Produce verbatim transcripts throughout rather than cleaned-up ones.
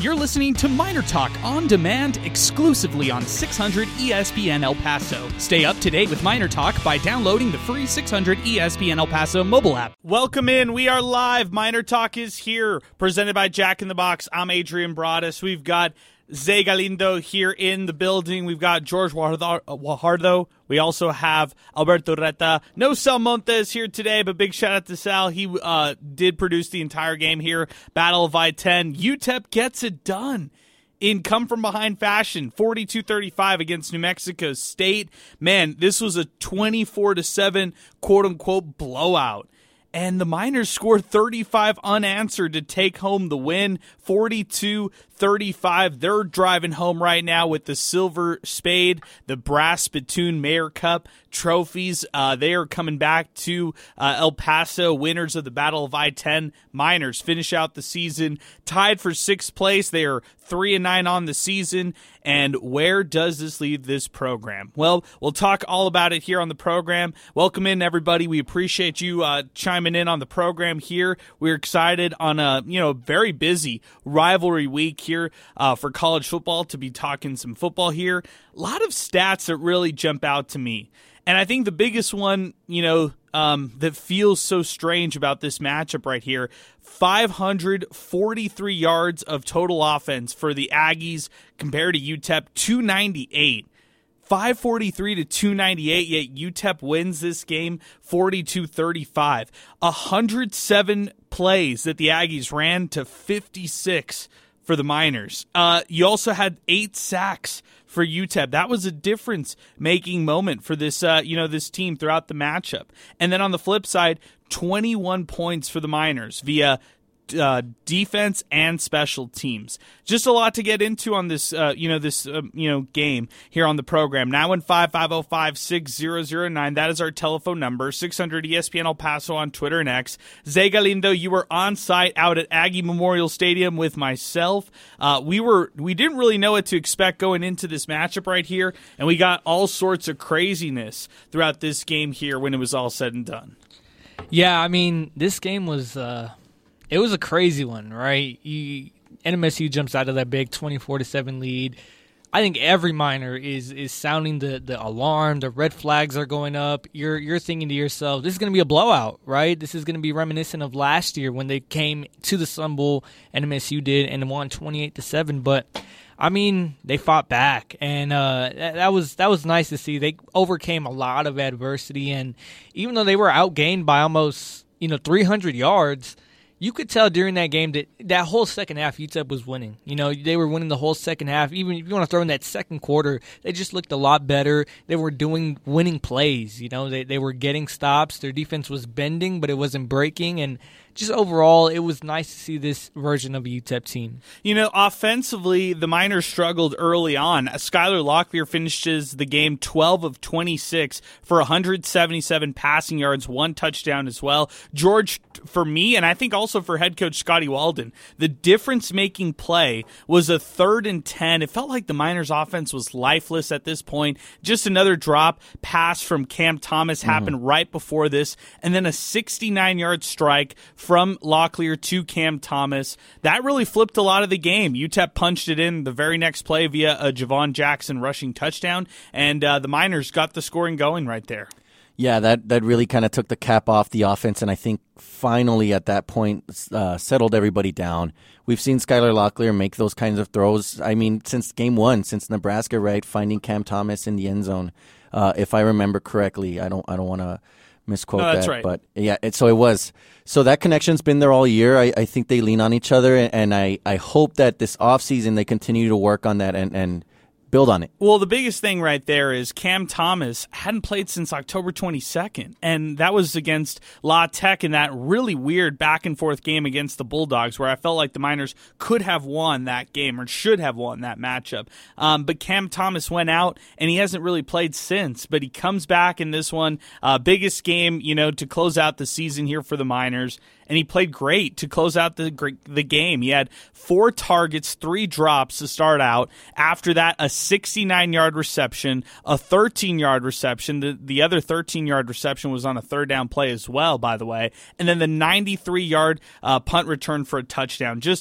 You're listening to Miner Talk on demand exclusively on six hundred E S P N El Paso. Stay up to date with Miner Talk by downloading the free six hundred E S P N El Paso mobile app. Welcome in. We are live. Miner Talk is here, presented by Jack in the Box. I'm Adrian Broadus. We've got Zay Galindo here in the building. We've got George Guajardo. We also have Alberto Reta. No Sal Montes here today, but big shout out to Sal. He uh, did produce the entire game here. Battle of I ten. U T E P gets it done in come-from-behind fashion, forty-two thirty-five against New Mexico State. Man, this was a twenty-four to seven quote-unquote blowout. And the Miners scored thirty-five unanswered to take home the win, forty-two thirty-five. They're driving home right now with the Silver Spade, the Brass Spittoon Mayor Cup trophies. Uh, they are coming back to uh, El Paso, winners of the Battle of I ten. Miners finish out the season tied for sixth place. They are three and nine on the season. And where does this leave this program? Well, we'll talk all about it here on the program. Welcome in, everybody. We appreciate you uh, chiming in on the program here. We're excited on a you know very busy rivalry week here uh, for college football to be talking some football here. A lot of stats that really jump out to me. And I think the biggest one, you know, um, that feels so strange about this matchup right here, five hundred forty-three yards of total offense for the Aggies compared to U T E P, two ninety-eight. five forty-three to two ninety-eight, yet U T E P wins this game forty-two thirty-five. one hundred seven plays that the Aggies ran to fifty-six for the Miners. Uh, you also had eight sacks for U T E P. That was a difference-making moment for this, uh, you know, this team throughout the matchup. And then on the flip side, twenty-one points for the Miners via uh, defense and special teams. Just a lot to get into on this, uh, you know, this, uh, you know, game here on the program. nine one five, five oh five, six oh oh nine. That is our telephone number. six hundred E S P N El Paso on Twitter and X. Zay Galindo, you were on site out at Aggie Memorial Stadium with myself. Uh, we were, we didn't really know what to expect going into this matchup right here, and we got all sorts of craziness throughout this game here when it was all said and done. Yeah, I mean, this game was, uh, it was a crazy one, right? You, N M S U jumps out of that big twenty-four to seven lead. I think every Miner is is sounding the, the alarm. The red flags are going up. You're you're thinking to yourself, this is going to be a blowout, right? This is going to be reminiscent of last year when they came to the Sun Bowl, N M S U did, and won twenty-eight to seven. But I mean, they fought back, and uh, that, that was that was nice to see. They overcame a lot of adversity, and even though they were outgained by almost you know three hundred yards. You could tell during that game that that whole second half, U T E P was winning. You know, they were winning the whole second half. Even if you want to throw in that second quarter, they just looked a lot better. They were doing winning plays. You know, they they were getting stops. Their defense was bending, but it wasn't breaking. And just overall, it was nice to see this version of a U T E P team. You know, offensively, the Miners struggled early on. Skylar Locklear finishes the game twelve of twenty-six for one hundred seventy-seven passing yards, one touchdown as well. George, for me, and I think also for head coach Scotty Walden, the difference-making play was a third and ten. It felt like the Miners' offense was lifeless at this point. Just another drop pass from Cam Thomas happened mm-hmm. right before this, and then a sixty-nine-yard strike from Locklear to Cam Thomas. That really flipped a lot of the game. U T E P punched it in the very next play via a Javon Jackson rushing touchdown, and uh, the Miners got the scoring going right there. Yeah, that, that really kind of took the cap off the offense, and I think finally at that point uh, settled everybody down. We've seen Skylar Locklear make those kinds of throws, I mean, since game one, since Nebraska, right, finding Cam Thomas in the end zone, uh, if I remember correctly. I don't I don't want to misquote no, that's that, right. But yeah, it, so it was. So that connection's been there all year. I, I think they lean on each other, and I, I hope that this offseason they continue to work on that and, and build on it. Well, the biggest thing right there is Cam Thomas hadn't played since October twenty-second, and that was against La Tech in that really weird back-and-forth game against the Bulldogs where I felt like the Miners could have won that game or should have won that matchup. Um, but Cam Thomas went out, and he hasn't really played since, but he comes back in this one. Uh, biggest game, you know, to close out the season here for the Miners. And he played great to close out the the game. He had four targets, three drops to start out. After that, a sixty-nine-yard reception, a thirteen-yard reception. The, the other thirteen-yard reception was on a third down play as well, by the way. And then the ninety-three-yard uh, punt return for a touchdown. Just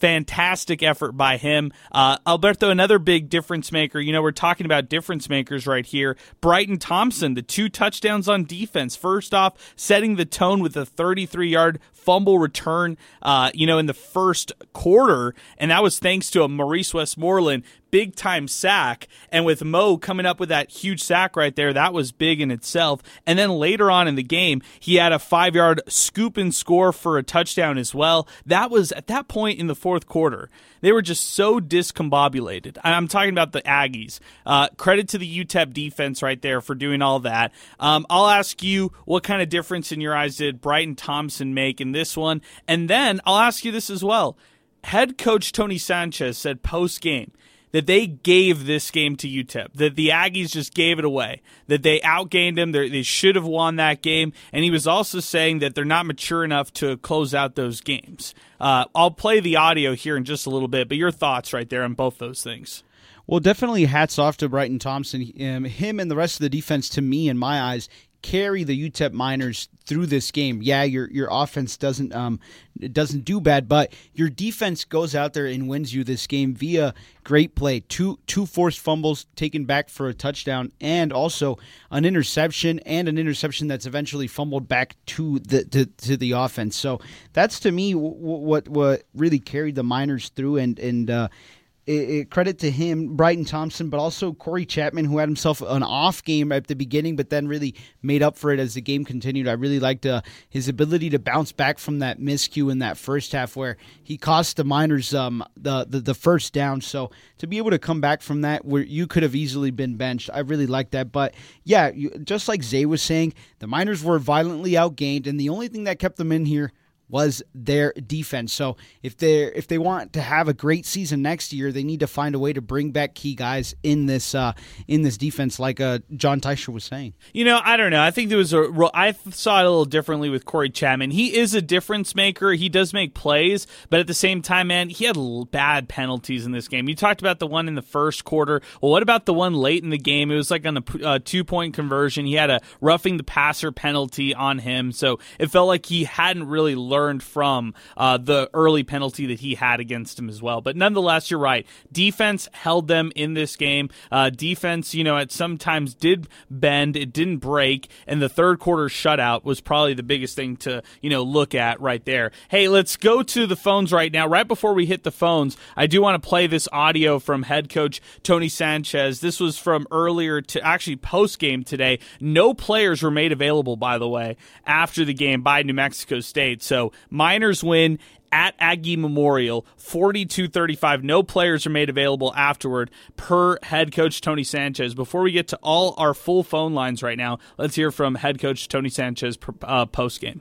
fantastic effort by him. Uh, Alberto, another big difference maker. You know, we're talking about difference makers right here. Bryton Thompson, the two touchdowns on defense. First off, setting the tone with a thirty-three-yard fumble return, uh, you know, in the first quarter, and that was thanks to a Maurice Westmoreland big-time sack, and with Mo coming up with that huge sack right there, that was big in itself. And then later on in the game, he had a five-yard scoop and score for a touchdown as well. That was at that point in the fourth quarter. They were just so discombobulated. I'm talking about the Aggies. Uh, credit to the U T E P defense right there for doing all that. Um, I'll ask you, what kind of difference in your eyes did Bryton Thompson make in this one? And then I'll ask you this as well. Head coach Tony Sanchez said post-game that they gave this game to U T E P, that the Aggies just gave it away, that they outgained them, they should have won that game, and he was also saying that they're not mature enough to close out those games. Uh, I'll play the audio here in just a little bit, but your thoughts right there on both those things. Well, definitely hats off to Bryton Thompson. Um, him and the rest of the defense, to me, in my eyes, carry the U T E P Miners through this game. Yeah, your your offense doesn't um doesn't do bad, but your defense goes out there and wins you this game via great play. Two two forced fumbles taken back for a touchdown, and also an interception, and an interception that's eventually fumbled back to the to, to the offense. So that's, to me, w- what what really carried the Miners through, and and. Uh, It, it, credit to him, Bryton Thompson, but also Corey Chapman, who had himself an off game at the beginning, but then really made up for it as the game continued. I really liked uh, his ability to bounce back from that miscue in that first half, where he cost the Miners um, the, the the first down. So to be able to come back from that, where you could have easily been benched, I really liked that. But yeah, you, just like Zay was saying, the Miners were violently outgained, and the only thing that kept them in here was their defense. So if they if they want to have a great season next year, they need to find a way to bring back key guys in this uh, in this defense, like uh, John Teicher was saying. You know, I don't know. I think there was a. I saw it a little differently with Corey Chapman. He is a difference maker. He does make plays, but at the same time, man, he had bad penalties in this game. You talked about the one in the first quarter. Well, what about the one late in the game? It was like on a uh, two point conversion. He had a roughing the passer penalty on him, so it felt like he hadn't really learned from uh, the early penalty that he had against him as well. But nonetheless, you're right. Defense held them in this game. Uh, defense, you know, at sometimes did bend. It didn't break. And the third quarter shutout was probably the biggest thing to, you know, look at right there. Hey, let's go to the phones right now. Right before we hit the phones, I do want to play this audio from head coach Tony Sanchez. This was from earlier to actually post-game today. No players were made available, by the way, after the game by New Mexico State. So Miners win at Aggie Memorial, forty-two thirty-five. No players are made available afterward, per head coach Tony Sanchez. Before we get to all our full phone lines right now, let's hear from head coach Tony Sanchez uh, post-game.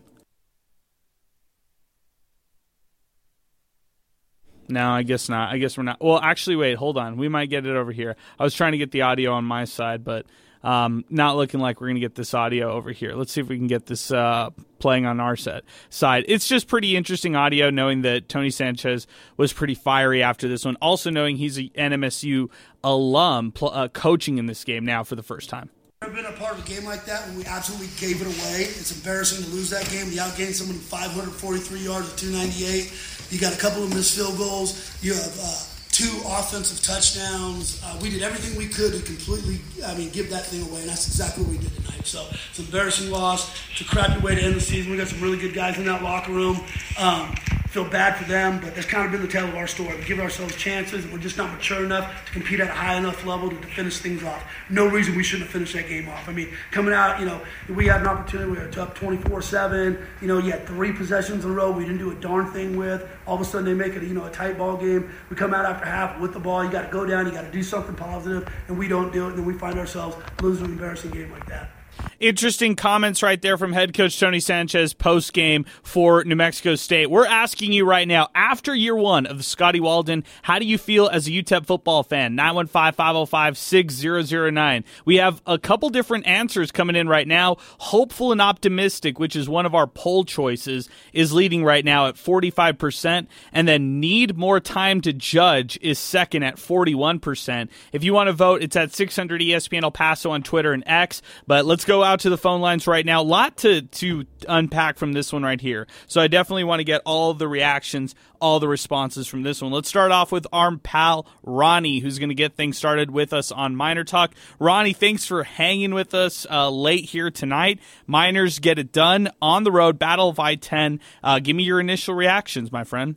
No, I guess not. I guess we're not. Well, actually, wait, hold on. We might get it over here. I was trying to get the audio on my side, but um, not looking like we're going to get this audio over here. Let's see if we can get this uh, playing on our set side. It's just pretty interesting audio, knowing that Tony Sanchez was pretty fiery after this one. Also knowing he's an N M S U alum pl- uh, coaching in this game now for the first time. I've been a part of a game like that when we absolutely gave it away. It's embarrassing to lose that game. We outgained someone five hundred forty-three yards at two ninety-eight. You got a couple of missed field goals. You have uh, two offensive touchdowns. Uh, we did everything we could to completely, I mean, give that thing away, and that's exactly what we did tonight. So it's an embarrassing loss. It's a crappy way to end the season. We got some really good guys in that locker room. Um, feel bad for them, but that's kind of been the tale of our story. We give ourselves chances, and we're just not mature enough to compete at a high enough level to, to finish things off. No reason we shouldn't have finished that game off. I mean, coming out, you know, we had an opportunity. We were up twenty-four seven. You know, you had three possessions in a row we didn't do a darn thing with. All of a sudden, they make it, you know, a tight ball game. We come out after half with the ball. You got to go down. You got to do something positive, and we don't do it. And then we find ourselves losing an embarrassing game like that. Interesting comments right there from head coach Tony Sanchez post-game for New Mexico State. We're asking you right now, after year one of the Scotty Walden, how do you feel as a U T E P football fan? nine one five, five oh five, six zero zero nine. We have a couple different answers coming in right now. Hopeful and optimistic, which is one of our poll choices, is leading right now at forty-five percent. And then need more time to judge is second at forty-one percent. If you want to vote, it's at six hundred E S P N El Paso on Twitter and X. But let's go out out to the phone lines right now. A lot to, to unpack from this one right here. So I definitely want to get all of the reactions, all the responses from this one. Let's start off with our pal Ronnie, who's going to get things started with us on Miner Talk. Ronnie, thanks for hanging with us uh, late here tonight. Miners get it done on the road, Battle of I ten. Uh, give me your initial reactions, my friend.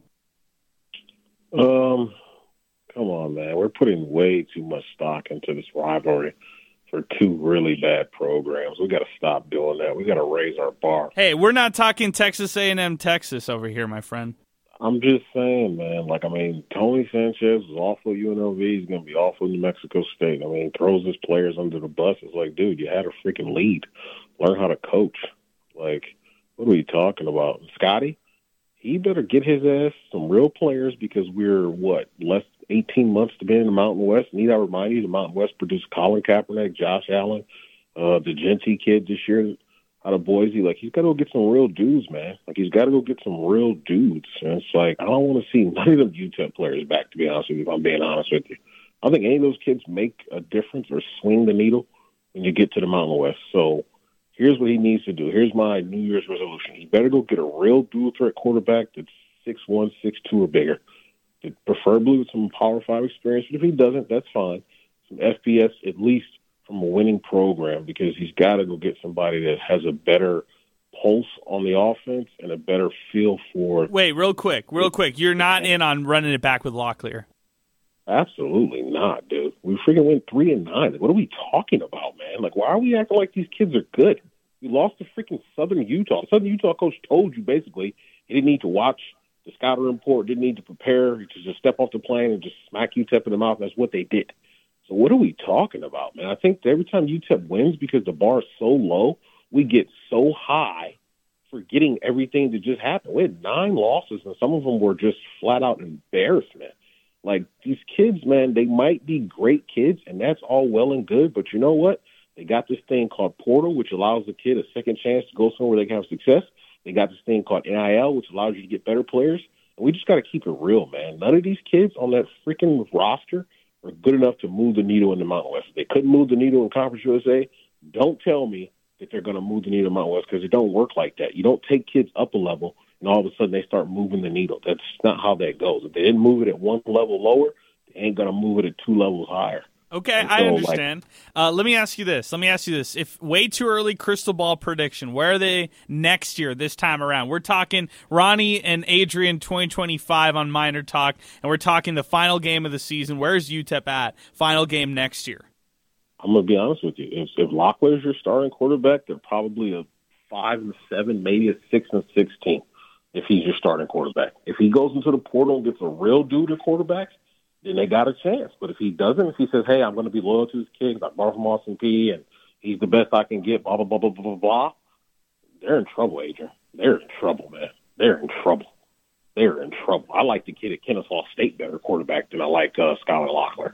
Um, come on, man. We're putting way too much stock into this rivalry for two really bad programs. We got to stop doing that. We got to raise our bar. Hey, we're not talking Texas A and M, Texas over here, my friend. I'm just saying, man. Like, I mean, Tony Sanchez is awful at U N L V. He's going to be awful in New Mexico State. I mean, throws his players under the bus. It's like, dude, you had a freaking lead. Learn how to coach. Like, what are we talking about? Scotty, he better get his ass some real players because we're, what, less eighteen months to be in the Mountain West. Need I remind you, the Mountain West produced Colin Kaepernick, Josh Allen, uh, the Genty kid this year out of Boise. Like, he's got to go get some real dudes, man. Like, he's got to go get some real dudes. And it's like, I don't want to see none of them U T E P players back, to be honest with you, if I'm being honest with you. I don't think any of those kids make a difference or swing the needle when you get to the Mountain West. So here's what he needs to do. Here's my New Year's resolution. He better go get a real dual-threat quarterback that's six one, six two or bigger, preferably with some Power five experience. But if he doesn't, that's fine. Some F B S at least from a winning program, because he's got to go get somebody that has a better pulse on the offense and a better feel for. Wait, real quick, real quick. You're not in on running it back with Locklear. Absolutely not, dude. We freaking went three and nine. Like, what are we talking about, man? Like, why are we acting like these kids are good? We lost to freaking Southern Utah. The Southern Utah coach told you basically he didn't need to watch the scouting report, didn't need to prepare, to just step off the plane and just smack U T E P in the mouth. That's what they did. So what are we talking about, man? I think every time U T E P wins, because the bar is so low, we get so high, forgetting everything that just happened. We had nine losses, and some of them were just flat-out embarrassment. Like, these kids, man, they might be great kids, and that's all well and good, but you know what? They got this thing called Portal, which allows the kid a second chance to go somewhere they can have success. They got this thing called N I L, which allows you to get better players. And we just got to keep it real, man. None of these kids on that freaking roster are good enough to move the needle in the Mountain West. If they couldn't move the needle in Conference U S A, don't tell me that they're going to move the needle in the Mountain West, because it don't work like that. You don't take kids up a level and all of a sudden they start moving the needle. That's not how that goes. If they didn't move it at one level lower, they ain't going to move it at two levels higher. Okay, so, I understand. Like, uh, let me ask you this. Let me ask you this. If way too early crystal ball prediction, where are they next year, this time around? We're talking Ronnie and Adrian twenty twenty-five on Miner Talk, and we're talking the final game of the season. Where's U T E P at? Final game next year. I'm going to be honest with you. If, if Locklear's your starting quarterback, they're probably a five and seven, maybe a six and sixteen if he's your starting quarterback. If he goes into the portal and gets a real dude at quarterback, then they got a chance. But if he doesn't, if he says, hey, I'm going to be loyal to his kid, like Marvin Austin P, and he's the best I can get, blah, blah, blah, blah, blah, blah, blah, they're in trouble, Adrian. They're in trouble, man. They're in trouble. They're in trouble. I like the kid at Kennesaw State better quarterback than I like uh, Skylar Locklear.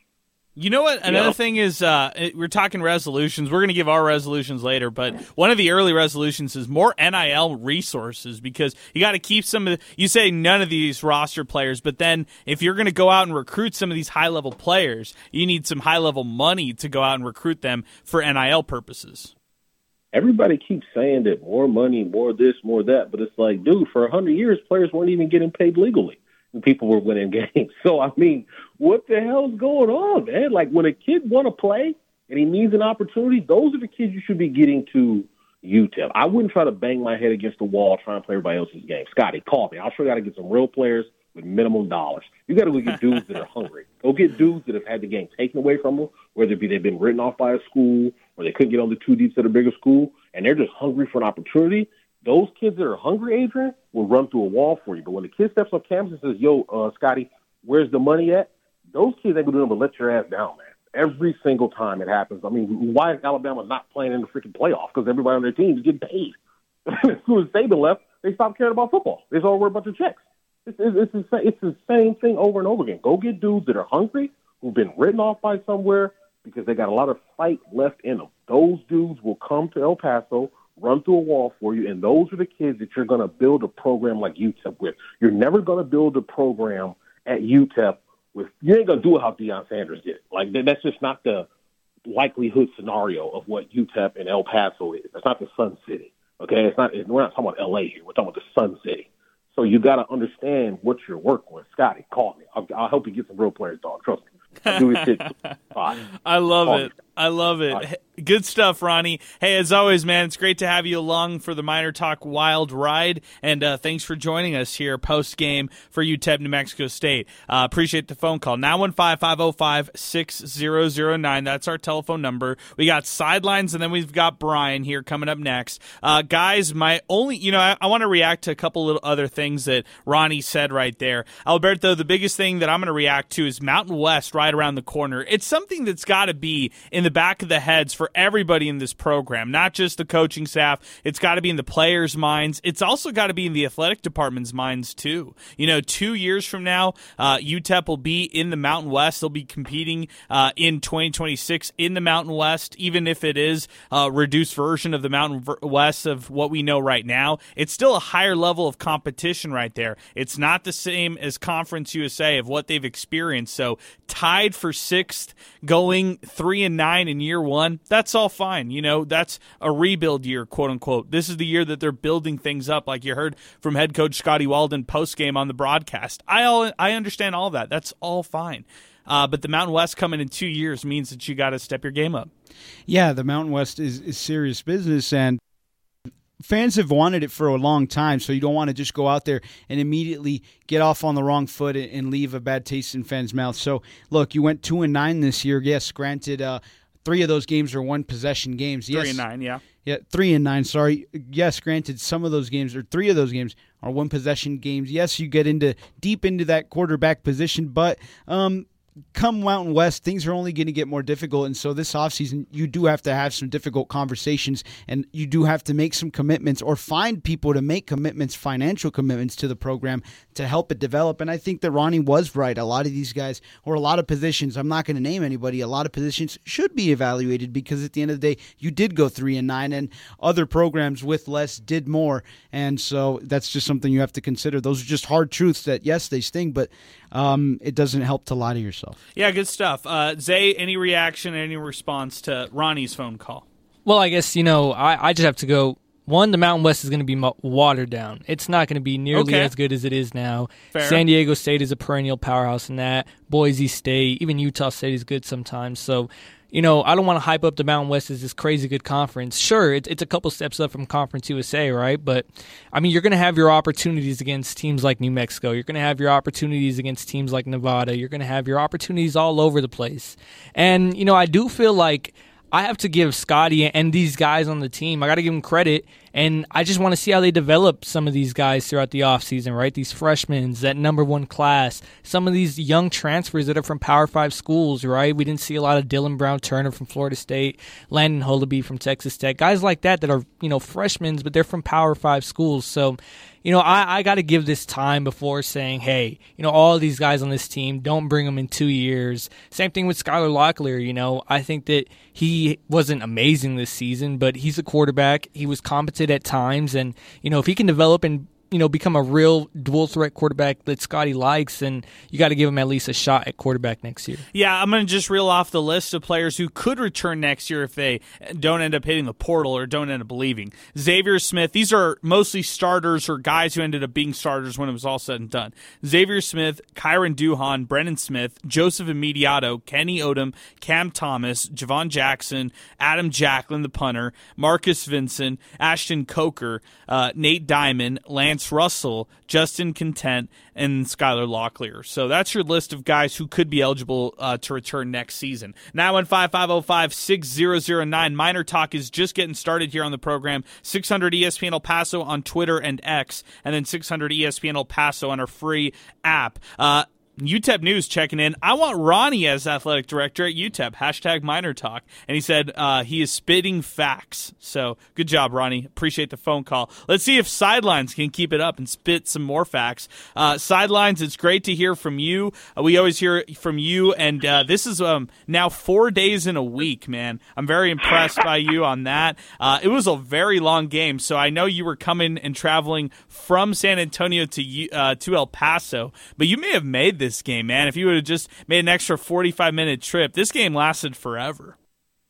You know what? Another Yeah. thing is, uh, we're talking resolutions. We're going to give our resolutions later, but one of the early resolutions is more N I L resources, because you got to keep some of the, you say none of these roster players, but then if you're going to go out and recruit some of these high-level players, you need some high-level money to go out and recruit them for N I L purposes. Everybody keeps saying that more money, more this, more that, but it's like, dude, for one hundred years, players weren't even getting paid legally. And people were winning games. So, I mean, what the hell's going on, man? Like, when a kid want to play and he needs an opportunity, those are the kids you should be getting to U T E P. I wouldn't try to bang my head against the wall trying to play everybody else's game. Scotty, call me. I'll show you how to get some real players with minimum dollars. You got to go get dudes that are hungry. Go get dudes that have had the game taken away from them, whether it be they've been written off by a school or they couldn't get on the two deeps at a bigger school, and they're just hungry for an opportunity. Those kids that are hungry, Adrian, will run through a wall for you. But when the kid steps on campus and says, yo, uh, Scotty, where's the money at? Those kids ain't going to do nothing but let your ass down, man. Every single time it happens. I mean, why is Alabama not playing in the freaking playoff? Because everybody on their team is getting paid. As soon as Saban left, they stopped caring about football. They just all worry about the checks. It's, it's, it's, the, it's the same thing over and over again. Go get dudes that are hungry, who've been written off by somewhere because they got a lot of fight left in them. Those dudes will come to El Paso, run through a wall for you, and those are the kids that you're going to build a program like U T E P with. You're never going to build a program at U T E P with – you ain't going to do it how Deion Sanders did. Like, that's just not the likelihood scenario of what U T E P and El Paso is. It's not the Sun City, okay? It's not. It's, we're not talking about L A here. We're talking about the Sun City. So you got to understand what you're working with. Scotty, call me. I'll, I'll help you get some real players, dog. Trust me. I'll do this shit. I love call it. me. I love it. Right. Good stuff, Ronnie. Hey, as always, man, it's great to have you along for the Miner Talk Wild Ride, and uh, thanks for joining us here post-game for U T E P New Mexico State. Uh, appreciate the phone call. nine one five, five oh five, six zero zero nine. That's our telephone number. We got Sidelines, and then we've got Brian here coming up next. Uh, guys, my only, you know, I, I want to react to a couple little other things that Ronnie said right there. Alberto, the biggest thing that I'm going to react to is Mountain West right around the corner. It's something that's got to be in the back of the heads for everybody in this program, not just the coaching staff. It's got to be in the players' minds. It's also got to be in the athletic department's minds, too. You know, two years from now, uh, U T E P will be in the Mountain West. They'll be competing uh, in twenty twenty-six in the Mountain West, even if it is a reduced version of the Mountain West of what we know right now. It's still a higher level of competition right there. It's not the same as Conference U S A of what they've experienced. So tied for sixth, going three and nine in year one, that's all fine. You know, that's a rebuild year, quote unquote. This is the year that they're building things up, like you heard from head coach Scotty Walden post game on the broadcast. I all I understand all that. That's all fine. Uh, but the Mountain West coming in two years means that you got to step your game up. Yeah, the Mountain West is, is serious business, and fans have wanted it for a long time, so you don't want to just go out there and immediately get off on the wrong foot and leave a bad taste in fans' mouths. So, look, you went two and nine this year. Yes, granted, uh, three of those games are one-possession games. Yes, Three and nine, yeah. Yeah, three and nine, sorry. Yes, granted, some of those games, or three of those games, are one-possession games. Yes, you get into deep into that quarterback position, but um, come Mountain West, things are only going to get more difficult, and so this offseason, you do have to have some difficult conversations, and you do have to make some commitments or find people to make commitments, financial commitments to the program to help it develop, and I think that Ronnie was right. A lot of these guys, or a lot of positions, I'm not going to name anybody, a lot of positions should be evaluated because at the end of the day, you did go three and nine, and other programs with less did more, and so that's just something you have to consider. Those are just hard truths that, yes, they sting, but um, it doesn't help to lie to yourself. Yeah, good stuff. Uh, Zay, any reaction, any response to Ronnie's phone call? Well, I guess, you know, I, I just have to go, one, the Mountain West is going to be mo- watered down. It's not going to be nearly Okay. as good as it is now. Fair. San Diego State is a perennial powerhouse in that. Boise State, even Utah State is good sometimes. So, you know, I don't want to hype up the Mountain West as this crazy good conference. Sure, it's, it's a couple steps up from Conference U S A, right? But, I mean, you're going to have your opportunities against teams like New Mexico. You're going to have your opportunities against teams like Nevada. You're going to have your opportunities all over the place. And, you know, I do feel like I have to give Scotty and these guys on the team, I got to give them credit, and I just want to see how they develop some of these guys throughout the offseason, right? These freshmen, that number one class, some of these young transfers that are from Power Five schools, right? We didn't see a lot of Dylan Brown-Turner from Florida State, Landon Hullaby from Texas Tech, guys like that that are, you know, freshmen, but they're from Power Five schools. So, you know, I, I got to give this time before saying, hey, you know, all of these guys on this team, don't bring them in two years. Same thing with Skylar Locklear, you know. I think that he wasn't amazing this season, but he's a quarterback. He was competent at times, and, you know, if he can develop and, you know, become a real dual threat quarterback that Scotty likes, and you got to give him at least a shot at quarterback next year. Yeah, I'm going to just reel off the list of players who could return next year if they don't end up hitting the portal or don't end up leaving. Xavier Smith, these are mostly starters or guys who ended up being starters when it was all said and done. Xavier Smith, Kyron Duhan, Brennan Smith, Joseph Immediato, Kenny Odom, Cam Thomas, Javon Jackson, Adam Jacklin, the punter, Marcus Vincent, Ashton Coker, uh, Nate Diamond, Lance Russell, Justin Content, and Skylar Locklear. So that's your list of guys who could be eligible uh, to return next season. nine one five, five oh five, six zero zero nine. Miner Talk is just getting started here on the program. six hundred E S P N El Paso on Twitter and X, and then six hundred E S P N El Paso on our free app. Uh, U T E P News checking in. I want Ronnie as athletic director at U T E P. Hashtag Miner Talk. And he said uh, he is spitting facts. So good job, Ronnie. Appreciate the phone call. Let's see if Sidelines can keep it up and spit some more facts. Uh, Sidelines, it's great to hear from you. Uh, we always hear from you. And uh, this is um, now four days in a week, man. I'm very impressed by you on that. Uh, it was a very long game. So I know you were coming and traveling from San Antonio to uh, to El Paso. But you may have made this game, man. If you would have just made an extra forty-five minute trip, this game lasted forever.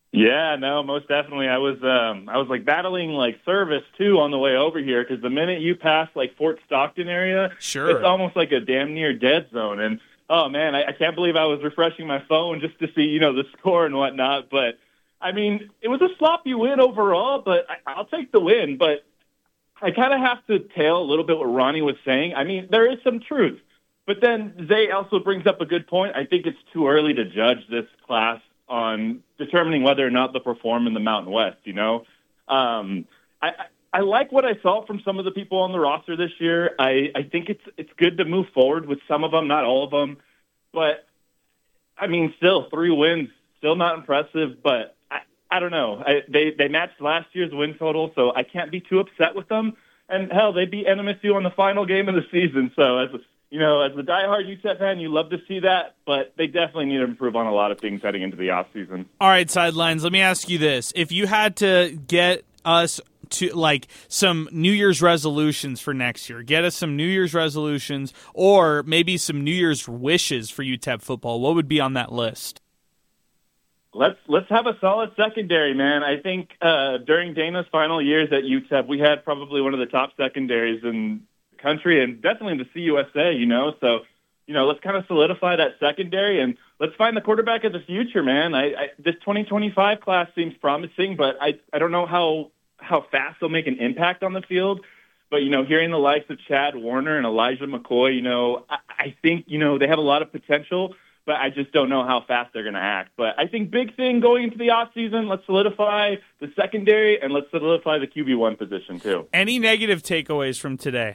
Yeah, no, most definitely. I was, um, I was like battling like service too on the way over here because the minute you pass like Fort Stockton area, sure, it's almost like a damn near dead zone. And oh man, I, I can't believe I was refreshing my phone just to see, you know, the score and whatnot. But I mean, it was a sloppy win overall, but I, I'll take the win. But I kind of have to tail a little bit what Ronnie was saying. I mean, there is some truth, but then Zay also brings up a good point. I think it's too early to judge this class on determining whether or not they'll perform in the Mountain West, you know? Um, I, I, I like what I saw from some of the people on the roster this year. I, I think it's it's good to move forward with some of them, not all of them. But, I mean, still, three wins, still not impressive. But, I, I don't know. I, they, they matched last year's win total, so I can't be too upset with them. And, hell, they beat N M S U on the final game of the season, so as a You know, as a diehard U T E P fan, you love to see that, but they definitely need to improve on a lot of things heading into the offseason. All right, Sidelines, let me ask you this. If you had to get us to, like, some New Year's resolutions for next year, get us some New Year's resolutions or maybe some New Year's wishes for U T E P football, what would be on that list? Let's let's have a solid secondary, man. I think uh, during Dana's final years at U T E P, we had probably one of the top secondaries in country and definitely the C U S A, you know, so, you know, let's kind of solidify that secondary and let's find the quarterback of the future, man. I, I this twenty twenty-five class seems promising, but I, I don't know how, how fast they'll make an impact on the field. But, you know, hearing the likes of Chad Warner and Elijah McCoy, you know, I, I think, you know, they have a lot of potential, but I just don't know how fast they're going to act. But I think big thing going into the offseason, let's solidify the secondary and let's solidify the Q B one position too. Any negative takeaways from today?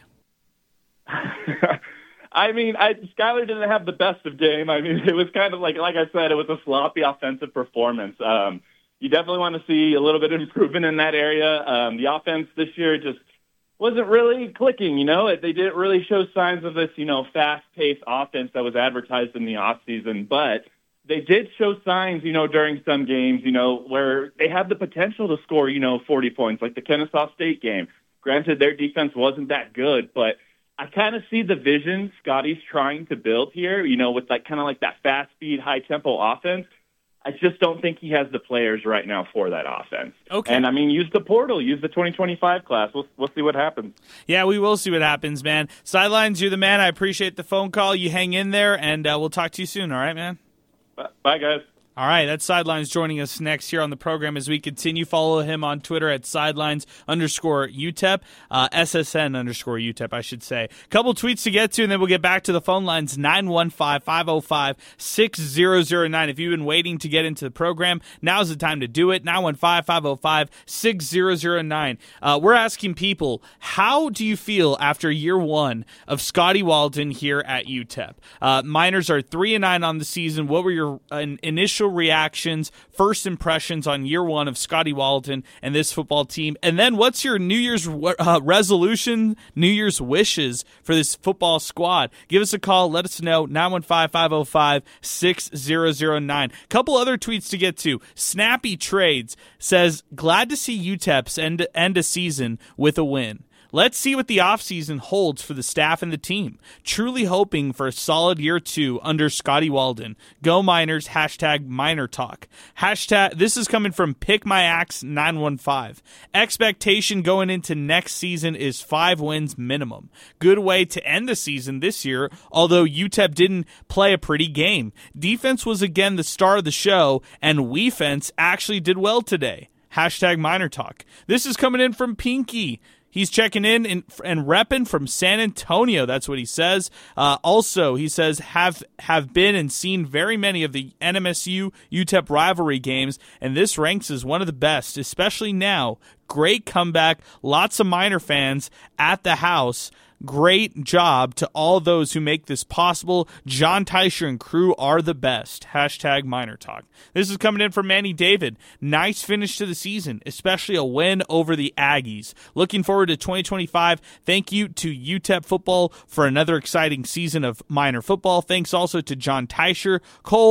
I mean, I, Skyler didn't have the best of game. I mean, it was kind of like, like I said, it was a sloppy offensive performance. Um, you definitely want to see a little bit of improvement in that area. Um, the offense this year just wasn't really clicking, you know. They didn't really show signs of this, you know, fast-paced offense that was advertised in the offseason, but they did show signs, you know, during some games, you know, where they had the potential to score, you know, forty points, like the Kennesaw State game. Granted, their defense wasn't that good, but I kind of see the vision Scotty's trying to build here, you know, with like kind of like that fast speed, high tempo offense. I just don't think he has the players right now for that offense. Okay. And I mean, use the portal, use the twenty twenty-five class. We'll we'll see what happens. Yeah, we will see what happens, man. Sidelines, you're the man. I appreciate the phone call. You hang in there, and uh, we'll talk to you soon. All right, man? Bye, guys. All right, that's Sidelines joining us next here on the program as we continue. Follow him on Twitter at Sidelines underscore U T E P, uh, S S N underscore U T E P, I should say. Couple tweets to get to, and then we'll get back to the phone lines, nine one five, five oh five, six oh oh nine. If you've been waiting to get into the program, now's the time to do it, nine one five, five oh five, six oh oh nine. Uh, we're asking people, how do you feel after year one of Scotty Walden here at U T E P? Uh, Miners are three and nine on the season. What were your uh, initial reactions, first impressions on year one of Scotty Walden and this football team? And then what's your New Year's uh, resolution, New Year's wishes for this football squad? Give us a call. Let us know. nine one five, five oh five, six oh oh nine. Couple other tweets to get to. Snappy Trades says, glad to see U T E P's end, end a season with a win. Let's see what the offseason holds for the staff and the team. Truly hoping for a solid year two under Scotty Walden. Go Miners, hashtag Miner Talk. Hashtag, this is coming from Pick My Axe nine one five. Expectation going into next season is five wins minimum. Good way to end the season this year, although U T E P didn't play a pretty game. Defense was again the star of the show, and we-fence actually did well today. Hashtag Miner Talk. This is coming in from Pinky. He's checking in and, and repping from San Antonio. That's what he says. Uh, also, he says, have have been and seen very many of the N M S U U T E P rivalry games, and this ranks as one of the best, especially now. Great comeback. Lots of Miner fans at the house. Great job to all those who make this possible. John Teicher and crew are the best. Hashtag Miner Talk. This is coming in from Manny David. Nice finish to the season, especially a win over the Aggies. Looking forward to twenty twenty-five. Thank you to U T E P football for another exciting season of Miner football. Thanks also to John Teicher, Cole,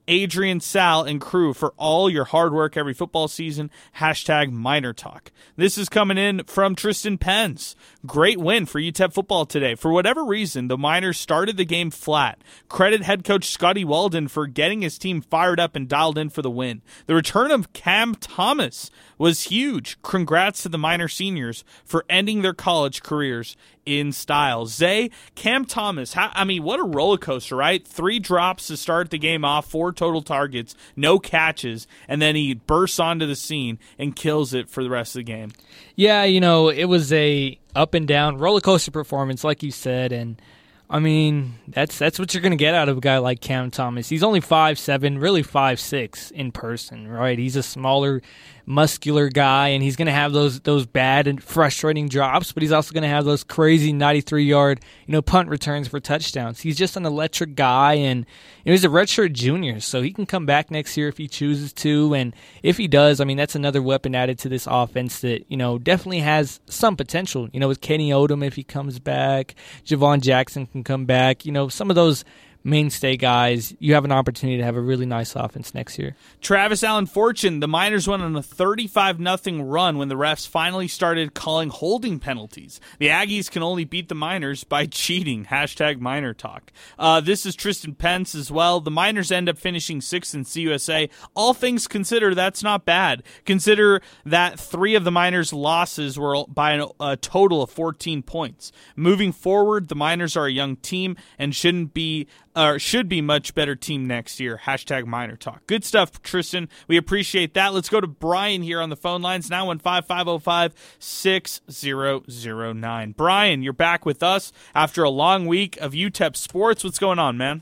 Adrian, Sal, and crew for all your hard work every football season. Hashtag Miner Talk. This is coming in from Tristan Pence. Great win for U T E P football today. For whatever reason, the Miners started the game flat. Credit head coach Scotty Walden for getting his team fired up and dialed in for the win. The return of Cam Thomas was huge. Congrats to the Miner seniors for ending their college careers in style. Zay, Cam Thomas, how, I mean, what a roller coaster, right? Three drops to start the game off, four total targets, no catches, and then he bursts onto the scene and kills it for the rest of the game. Yeah, you know, it was a up and down roller coaster performance, like you said, and I mean, that's that's what you're going to get out of a guy like Cam Thomas. He's only five seven, really five six in person, right? He's a smaller, muscular guy, and he's going to have those those bad and frustrating drops, but he's also going to have those crazy ninety-three-yard, you know, punt returns for touchdowns. He's just an electric guy, and you know, he's a redshirt junior, so he can come back next year if he chooses to, and if he does, I mean, that's another weapon added to this offense that, you know, definitely has some potential. You know, with Kenny Odom if he comes back, Javon Jackson can come back, you know, some of those mainstay guys, you have an opportunity to have a really nice offense next year. Travis Allen Fortune, the Miners went on a thirty-five nothing run when the refs finally started calling holding penalties. The Aggies can only beat the Miners by cheating. Hashtag Miner Talk. Uh, this is Tristan Pence as well. The Miners end up finishing sixth in C U S A. All things considered, that's not bad. Consider that three of the Miners' losses were by an, a total of fourteen points. Moving forward, the Miners are a young team and shouldn't be or should be much better team next year. Hashtag Miner Talk. Good stuff, Tristan. We appreciate that. Let's go to Brian here on the phone lines. nine one five, five oh five, six oh oh nine. Brian, you're back with us after a long week of U T E P sports. What's going on, man?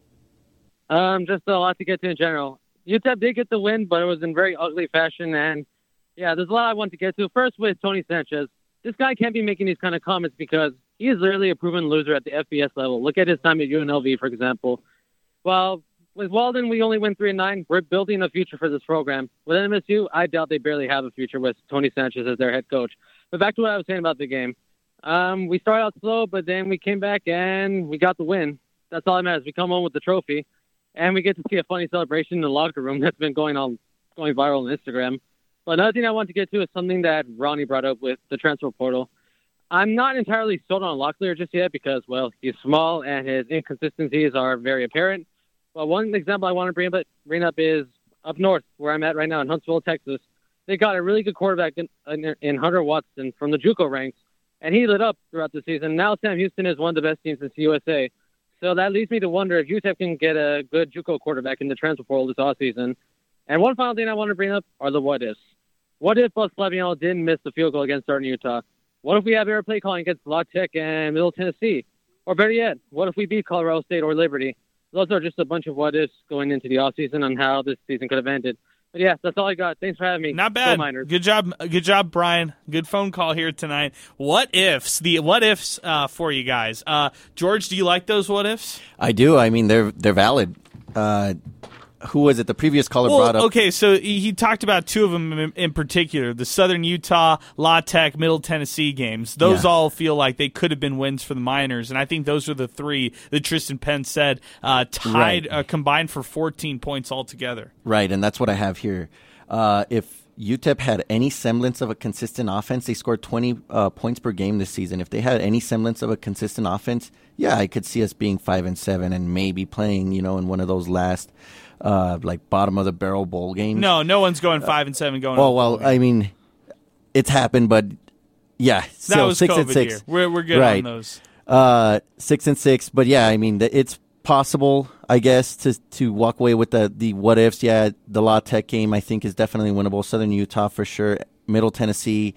Um, just a lot to get to in general. U T E P did get the win, but it was in very ugly fashion. And, yeah, there's a lot I want to get to. First with Tony Sanchez. This guy can't be making these kind of comments because he is literally a proven loser at the F B S level. Look at his time at U N L V, for example. Well, with Walden, we only went three and nine. We're building a future for this program. With M S U, I doubt they barely have a future with Tony Sanchez as their head coach. But back to what I was saying about the game. Um, we started out slow, but then we came back and we got the win. That's all that matters. We come home with the trophy, and we get to see a funny celebration in the locker room that's been going on, going viral on Instagram. But another thing I want to get to is something that Ronnie brought up with the transfer portal. I'm not entirely sold on Locklear just yet because, well, he's small and his inconsistencies are very apparent. But one example I want to bring up, bring up is up north, where I'm at right now in Huntsville, Texas. They got a really good quarterback in, in, in Hunter Watson from the JUCO ranks, and he lit up throughout the season. Now Sam Houston is one of the best teams in U S A. So that leads me to wonder if U T E P can get a good JUCO quarterback in the transfer portal this offseason. And one final thing I want to bring up are the what-ifs. What if Buzz Flaviano didn't miss the field goal against Southern Utah? What if we have air play calling against La Tech and Middle Tennessee? Or better yet, what if we beat Colorado State or Liberty? Those are just a bunch of what-ifs going into the offseason on how this season could have ended. But yeah, that's all I got. Thanks for having me. Not bad. Good job, good job, Brian. Good phone call here tonight. What ifs? The what ifs uh, for you guys. Uh, George, do you like those what ifs? I do. I mean, they're they're valid. Uh, who was it? The previous caller well, brought up. Okay, so he, he talked about two of them in, in particular: the Southern Utah, La Tech, Middle Tennessee games. Those yeah. all feel like they could have been wins for the Miners, and I think those are the three that Tristan Penn said uh, tied right. uh, combined for fourteen points altogether. Right, and that's what I have here. Uh, if U T E P had any semblance of a consistent offense, they scored twenty uh, points per game this season. If they had any semblance of a consistent offense, yeah, I could see us being five and seven and maybe playing, you know, in one of those last, uh, like bottom of the barrel bowl games. No, no one's going five and seven going. Well, well, I mean, it's happened, but yeah, that so was six COVID and six. Year. We're we're good right. on those. Uh, six and six, but yeah, I mean, it's possible, I guess, to to walk away with the, the what ifs. Yeah, the La Tech game I think is definitely winnable. Southern Utah for sure. Middle Tennessee,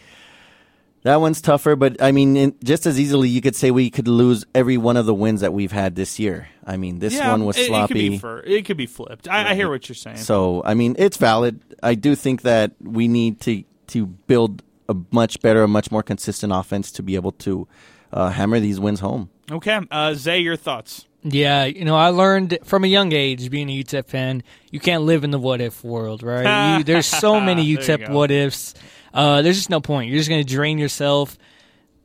that one's tougher. But I mean, in, just as easily you could say we could lose every one of the wins that we've had this year. I mean, this yeah, one was it, sloppy. It could be, for, it could be flipped. I, right. I hear what you're saying. So I mean, it's valid. I do think that we need to to build a much better, a much more consistent offense to be able to uh, hammer these wins home. Okay, uh, Zay, your thoughts? Yeah, you know, I learned from a young age, being a U T E P fan, you can't live in the what-if world, right? you, there's so many U T E P what-ifs. Uh, there's just no point. You're just going to drain yourself.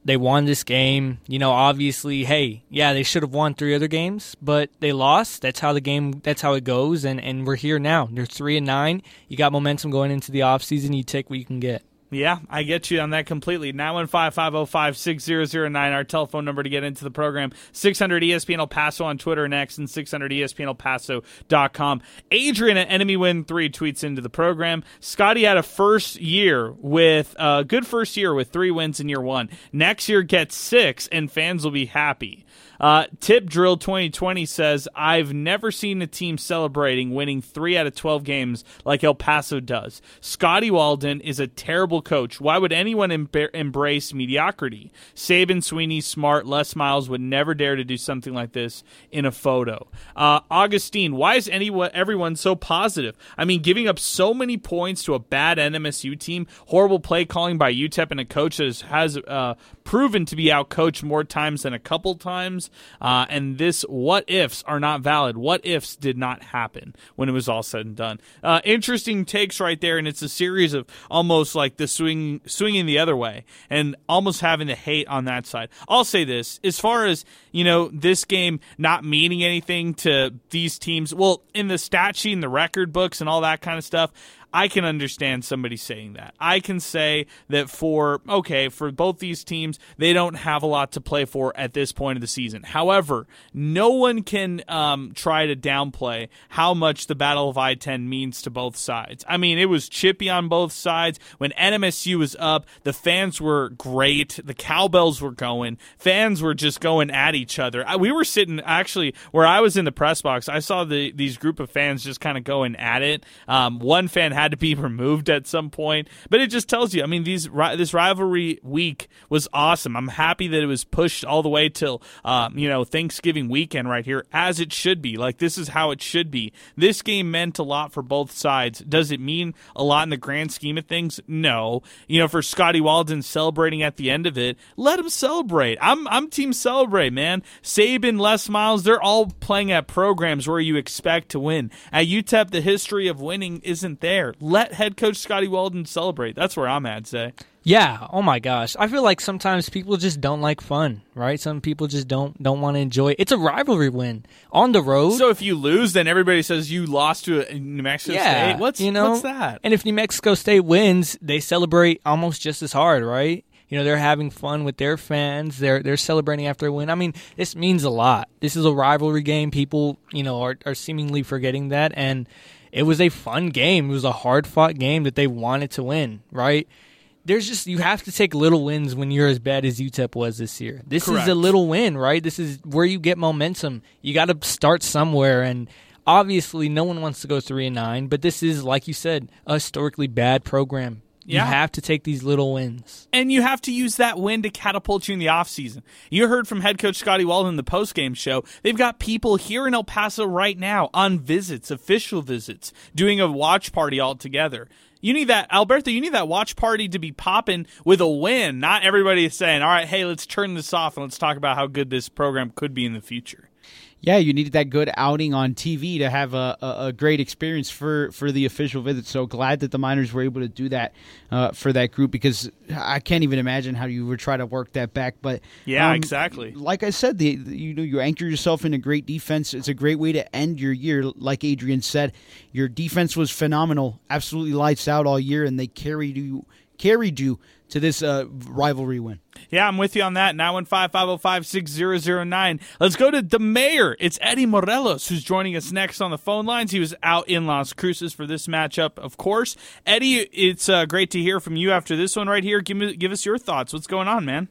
They won this game. You know, obviously, hey, yeah, they should have won three other games, but they lost. That's how the game, that's how it goes, and, and we're here now. They're three and nine. You got momentum going into the offseason. You take what you can get. Yeah, I get you on that completely. nine one five, five oh five, six zero zero nine, our telephone number to get into the program. six hundred E S P N El Paso on Twitter and X, and six hundred E S P N El Paso dot com. Adrian at Enemy Win three tweets into the program. Scotty had a first year with, a uh, good first year with three wins in year one. Next year gets six, and fans will be happy. Uh, Tip Drill twenty twenty says, I've never seen a team celebrating winning three out of twelve games like El Paso does. Scotty Walden is a terrible coach. Why would anyone em- embrace mediocrity? Saban, Sweeney, Smart, Les Miles would never dare to do something like this in a photo. Uh, Augustine, why is anyone, everyone so positive? I mean, giving up so many points to a bad N M S U team, horrible play calling by U T E P, and a coach that has, has uh, proven to be outcoached more times than a couple times. Uh, and this what ifs are not valid. What ifs did not happen when it was all said and done. Uh, interesting takes right there, and it's a series of almost like the swing, swinging the other way and almost having the hate on that side. I'll say this, as far as, you know, this game not meaning anything to these teams, well, in the stat sheet and the record books and all that kind of stuff, I can understand somebody saying that. I can say that for, okay, for both these teams, they don't have a lot to play for at this point of the season. However, no one can um, try to downplay how much the Battle of I ten means to both sides. I mean, it was chippy on both sides. When N M S U was up, the fans were great. The cowbells were going. Fans were just going at each other. I, we were sitting, actually, where I was in the press box, I saw the, these group of fans just kind of going at it. Um, one fan had to be removed at some point, but it just tells you, I mean, these this rivalry week was awesome. I'm happy that it was pushed all the way till um, you know, Thanksgiving weekend right here, as it should be. Like, this is how it should be. This game meant a lot for both sides. Does it mean a lot in the grand scheme of things? No. You know, for Scotty Walden celebrating at the end of it, let him celebrate. I'm I'm team celebrate, man. Saban, Les Miles, they're all playing at programs where you expect to win. At U T E P, the history of winning isn't there. Let head coach Scotty Walden celebrate. That's where I'm at, Zay. Yeah, oh my gosh. I feel like sometimes people just don't like fun, right? Some people just don't don't want to enjoy it. It's a rivalry win on the road. So if you lose, then everybody says you lost to New Mexico yeah, State. What's, you know, what's that? And if New Mexico State wins, they celebrate almost just as hard, right? You know, they're having fun with their fans. They're they're celebrating after a win. I mean, this means a lot. This is a rivalry game. People, you know, are, are seemingly forgetting that. And it was a fun game. It was a hard-fought game that they wanted to win, right? There's just, you have to take little wins when you're as bad as U T E P was this year. This Correct. is a little win, right? This is where you get momentum. You got to start somewhere, and obviously no one wants to go three and nine, but this is, like you said, a historically bad program. You Yeah. have to take these little wins. And you have to use that win to catapult you in the offseason. You heard from head coach Scotty Walden in the postgame show. They've got people here in El Paso right now on visits, official visits, doing a watch party all together. You need that, Alberto, you need that watch party to be popping with a win. Not everybody is saying, all right, hey, let's turn this off and let's talk about how good this program could be in the future. Yeah, you needed that good outing on T V to have a, a, a great experience for, for the official visit. So glad that the Miners were able to do that uh, for that group, because I can't even imagine how you would try to work that back. But yeah, um, exactly. Like I said, the, the you know you anchor yourself in a great defense. It's a great way to end your year. Like Adrian said, your defense was phenomenal, absolutely lights out all year, and they carried you carried you to this uh, rivalry win. Yeah, I'm with you on that. nine one five, five oh five, six zero zero nine. Let's go to the mayor. It's Eddie Morelos who's joining us next on the phone lines. He was out in Las Cruces for this matchup, of course. Eddie, it's uh, great to hear from you after this one right here. Give me, give us your thoughts. What's going on, man?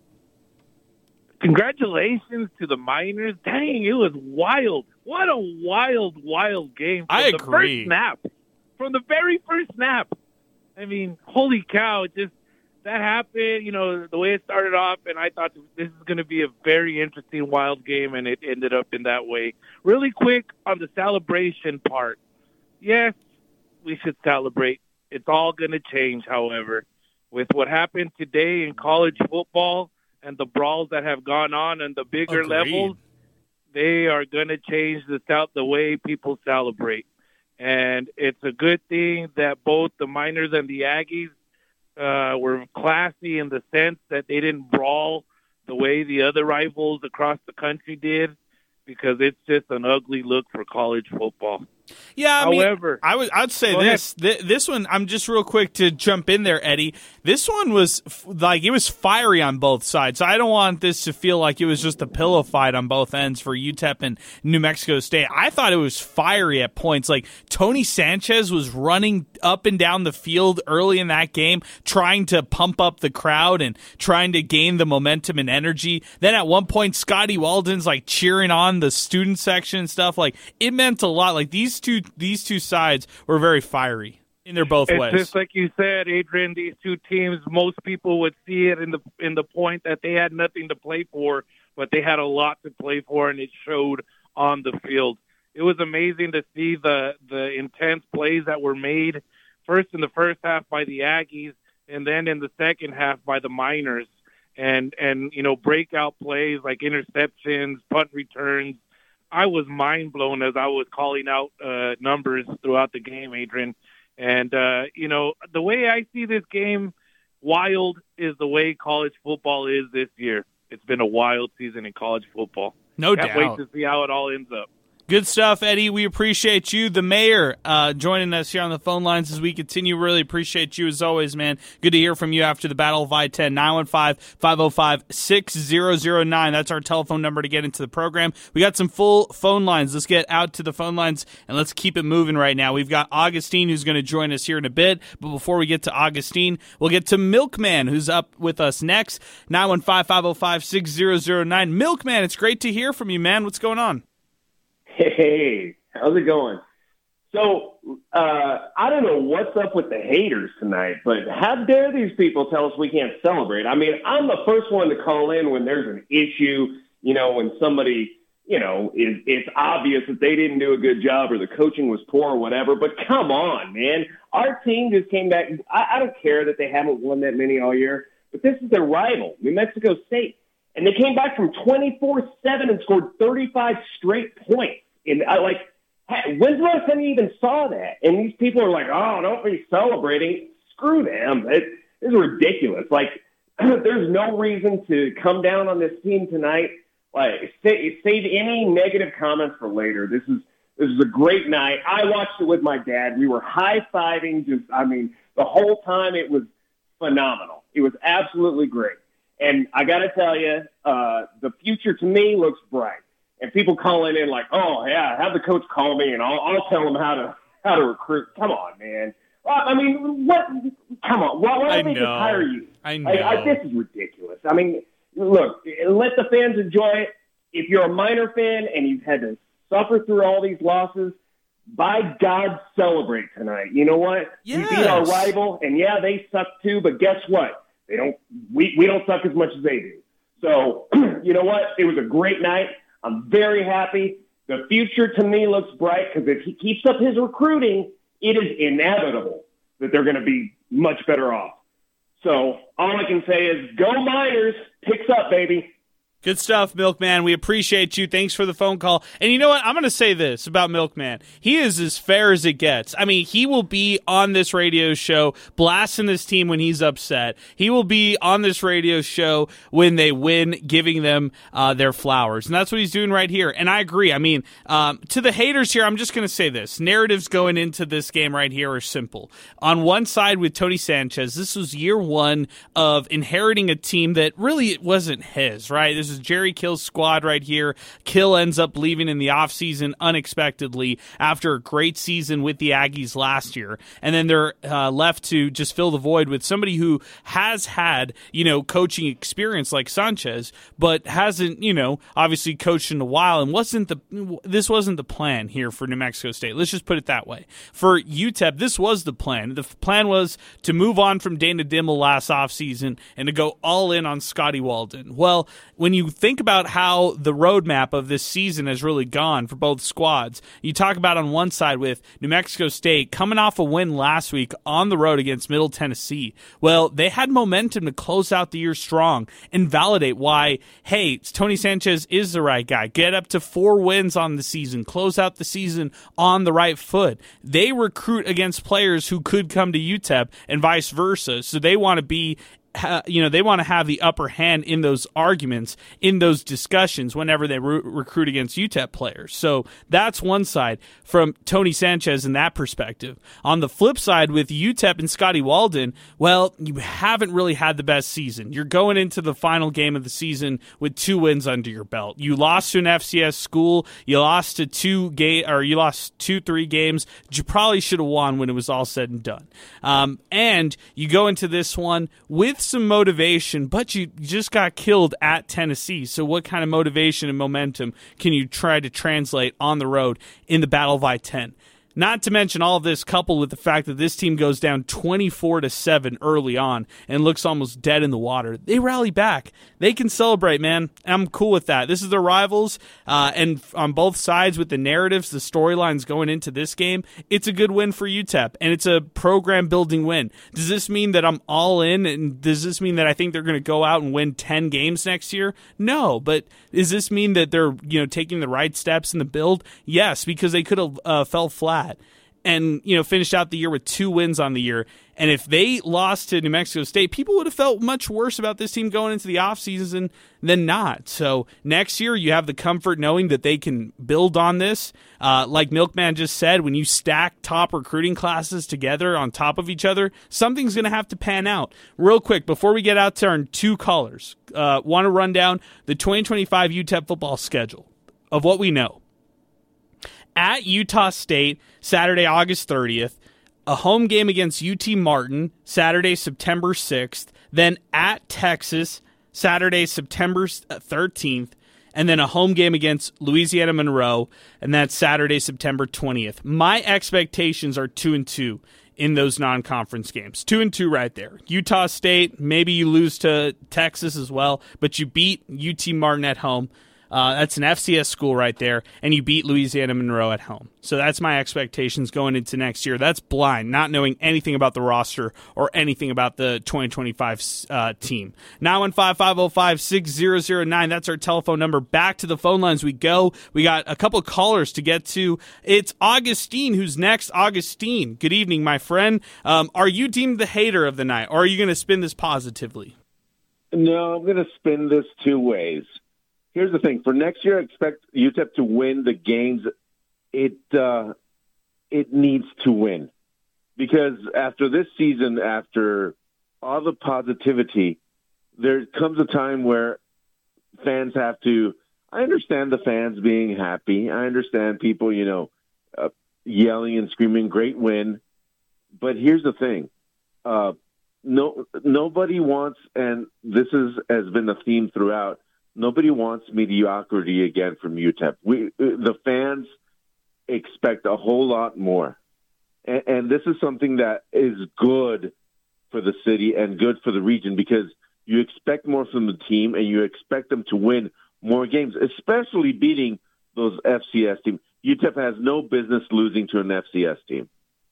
Congratulations to the Miners. Dang, it was wild. What a wild, wild game. From I the agree. First snap. From the very first snap. I mean, holy cow, just that happened, you know, the way it started off, and I thought this is going to be a very interesting, wild game, and it ended up in that way. Really quick on the celebration part. Yes, we should celebrate. It's all going to change, however. With what happened today in college football and the brawls that have gone on and the bigger Agreed. levels, they are going to change the the way people celebrate. And it's a good thing that both the Miners and the Aggies uh, were classy in the sense that they didn't brawl the way the other rivals across the country did, because it's just an ugly look for college football. Yeah, I However, mean, I would I'd say Go this Th- this one. I'm just real quick to jump in there, Eddie. This one was f- like it was fiery on both sides. I don't want this to feel like it was just a pillow fight on both ends for U T E P and New Mexico State. I thought it was fiery at points. Like Tony Sanchez was running up and down the field early in that game, trying to pump up the crowd and trying to gain the momentum and energy. Then at one point, Scotty Walden's like cheering on the student section and stuff. Like it meant a lot. Like these two these two sides were very fiery in their both it's ways. Just like you said, Adrian, these two teams, most people would see it in the in the point that they had nothing to play for, but they had a lot to play for, and it showed on the field. It was amazing to see the the intense plays that were made, first in the first half by the Aggies, and then in the second half by the Miners, and and you know breakout plays like interceptions, punt returns. I was mind blown as I was calling out uh, numbers throughout the game, Adrian. And, uh, you know, the way I see this game, wild is the way college football is this year. It's been a wild season in college football. No Can't doubt. wait to see how it all ends up. Good stuff, Eddie. We appreciate you. The mayor uh, joining us here on the phone lines as we continue. Really appreciate you as always, man. Good to hear from you after the Battle of I ten. nine one five, five oh five, six zero zero nine. That's our telephone number to get into the program. We got some full phone lines. Let's get out to the phone lines, and let's keep it moving right now. We've got Augustine who's going to join us here in a bit. But before we get to Augustine, we'll get to Milkman who's up with us next. nine one five, five oh five, six zero zero nine. Milkman, it's great to hear from you, man. What's going on? Hey, how's it going? So, uh, I don't know what's up with the haters tonight, but how dare these people tell us we can't celebrate? I mean, I'm the first one to call in when there's an issue, you know, when somebody, you know, is, it's obvious that they didn't do a good job or the coaching was poor or whatever, but come on, man. Our team just came back. I, I don't care that they haven't won that many all year, but this is their rival, New Mexico State. And they came back from twenty-four seven and scored thirty-five straight points. And I like, when's the last time you even saw that? And these people are like, oh, don't be celebrating. Screw them. It, this is ridiculous. Like, there's no reason to come down on this team tonight. Like, save, save any negative comments for later. This is this is a great night. I watched it with my dad. We were high-fiving. Just, I mean, the whole time it was phenomenal. It was absolutely great. And I got to tell you, uh, the future to me looks bright. And people calling in like, oh, yeah, have the coach call me and I'll, I'll tell him how to how to recruit. Come on, man. Well, I mean, what? Come on. Why, why don't they just hire you? I know. Like, I, this is ridiculous. I mean, look, let the fans enjoy it. If you're a Miner fan and you've had to suffer through all these losses, by God, celebrate tonight. You know what? Yes. We beat our rival, and yeah, they suck too, but guess what? They don't. We, we don't suck as much as they do. So, you know what? It was a great night. I'm very happy. The future to me looks bright because if he keeps up his recruiting, it is inevitable that they're going to be much better off. So all I can say is go Miners. Picks up, baby. Good stuff, Milkman. We appreciate you. Thanks for the phone call. And you know what? I'm going to say this about Milkman. He is as fair as it gets. I mean, he will be on this radio show blasting this team when he's upset. He will be on this radio show when they win, giving them uh, their flowers. And that's what he's doing right here. And I agree. I mean, um, to the haters here, I'm just going to say this. Narratives going into this game right here are simple. On one side with Tony Sanchez, this was year one of inheriting a team that really it wasn't his, right? This is Jerry Kill's squad right here. Kill ends up leaving in the offseason unexpectedly after a great season with the Aggies last year. And then they're uh, left to just fill the void with somebody who has had, you know, coaching experience like Sanchez, but hasn't, you know, obviously coached in a while and wasn't the, this wasn't the plan here for New Mexico State. Let's just put it that way. For U T E P, this was the plan. The plan was to move on from Dana Dimel last offseason and to go all in on Scotty Walden. Well, when you think about how the roadmap of this season has really gone for both squads, you talk about on one side with New Mexico State coming off a win last week on the road against Middle Tennessee. Well, they had momentum to close out the year strong and validate why, hey, Tony Sanchez is the right guy. Get up to four wins on the season, close out the season on the right foot. They recruit against players who could come to U T E P and vice versa, so they want to be ha- you know, they want to have the upper hand in those arguments, in those discussions whenever they re- recruit against U T E P players. So that's one side from Tony Sanchez in that perspective. On the flip side with U T E P and Scotty Walden, well, you haven't really had the best season. You're going into the final game of the season with two wins under your belt. You lost to an F C S school. You lost to two game, or you lost two, three games that you probably should have won when it was all said and done. Um, and you go into this one with some motivation, but you just got killed at Tennessee. So what kind of motivation and momentum can you try to translate on the road in the Battle of I ten? Not to mention all of this coupled with the fact that this team goes down twenty-four to seven early on and looks almost dead in the water. They rally back. They can celebrate, man. I'm cool with that. This is their rivals, uh, and on both sides with the narratives, the storylines going into this game, it's a good win for U T E P, and it's a program-building win. Does this mean that I'm all in, and does this mean that I think they're going to go out and win ten games next year? No, but does this mean that they're, you know, taking the right steps in the build? Yes, because they could have uh, fell flat and, you know, finished out the year with two wins on the year. And if they lost to New Mexico State, people would have felt much worse about this team going into the offseason than not. So next year, you have the comfort knowing that they can build on this. Uh, like Milkman just said, when you stack top recruiting classes together on top of each other, something's going to have to pan out. Real quick, before we get out to our two callers, uh, want to run down the twenty twenty-five U T E P football schedule of what we know. At Utah State, Saturday, August thirtieth, a home game against U T Martin, Saturday, September sixth, then at Texas, Saturday, September thirteenth, and then a home game against Louisiana Monroe, and that's Saturday, September twentieth. My expectations are two and two in those non-conference games. Two and two right there. Utah State, maybe you lose to Texas as well, but you beat U T Martin at home. Uh, that's an F C S school right there, and you beat Louisiana Monroe at home. So that's my expectations going into next year. That's blind, not knowing anything about the roster or anything about the twenty twenty-five uh, team. nine one five, five oh five, six zero zero nine, that's our telephone number. Back to the phone lines we go. We got a couple callers to get to. It's Augustine who's next. Augustine, good evening, my friend. Um, are you deemed the hater of the night, or are you going to spin this positively? No, I'm going to spin this two ways. Here's the thing. For next year, I expect U T E P to win the games it uh, it needs to win. Because after this season, after all the positivity, there comes a time where fans have to – I understand the fans being happy. I understand people, you know, uh, yelling and screaming, great win. But here's the thing. Uh, no, nobody wants – and this is, has been a theme throughout – nobody wants mediocrity again from U T E P. We, the fans expect a whole lot more. And, and this is something that is good for the city and good for the region because you expect more from the team and you expect them to win more games, especially beating those F C S teams. U T E P has no business losing to an F C S team.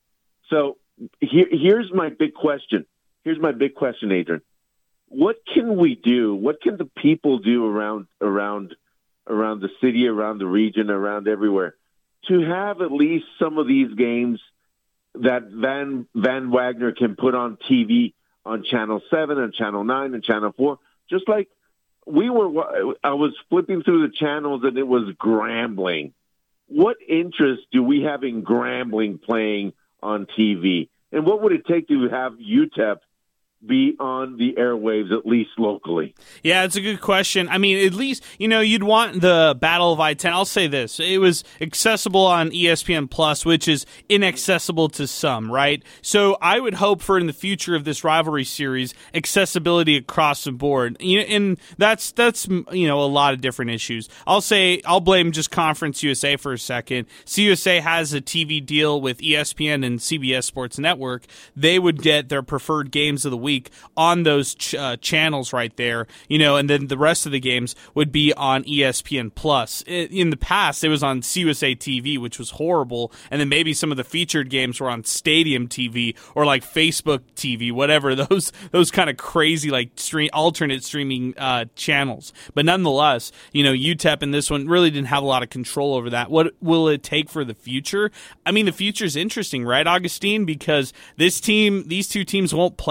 So here, here's my big question. Here's my big question, Adrian. What can we do? What can the people do around around around the city, around the region, around everywhere to have at least some of these games that Van Van Wagner can put on T V on Channel seven and Channel nine and Channel four? Just like we were, I was flipping through the channels and it was Grambling. What interest do we have in Grambling playing on T V? And what would it take to have U T E P be on the airwaves, at least locally? Yeah, it's a good question. I mean, at least, you know, you'd want the Battle of I ten. I'll say this. It was accessible on E S P N Plus, which is inaccessible to some, right? So I would hope for in the future of this rivalry series, accessibility across the board. You know, and that's, that's you know, a lot of different issues. I'll say, I'll blame just Conference U S A for a second. C U S A has a T V deal with E S P N and C B S Sports Network. They would get their preferred games of the week on those ch- uh, channels right there, you know, and then the rest of the games would be on E S P N Plus. In the past, it was on C U S A T V, which was horrible, and then maybe some of the featured games were on Stadium T V or like Facebook T V, whatever, those those kind of crazy like stream, alternate streaming uh, channels. But nonetheless, you know, U T E P and this one really didn't have a lot of control over that. What will it take for the future? I mean, the future is interesting, right, Augustine? Because this team, these two teams won't play each other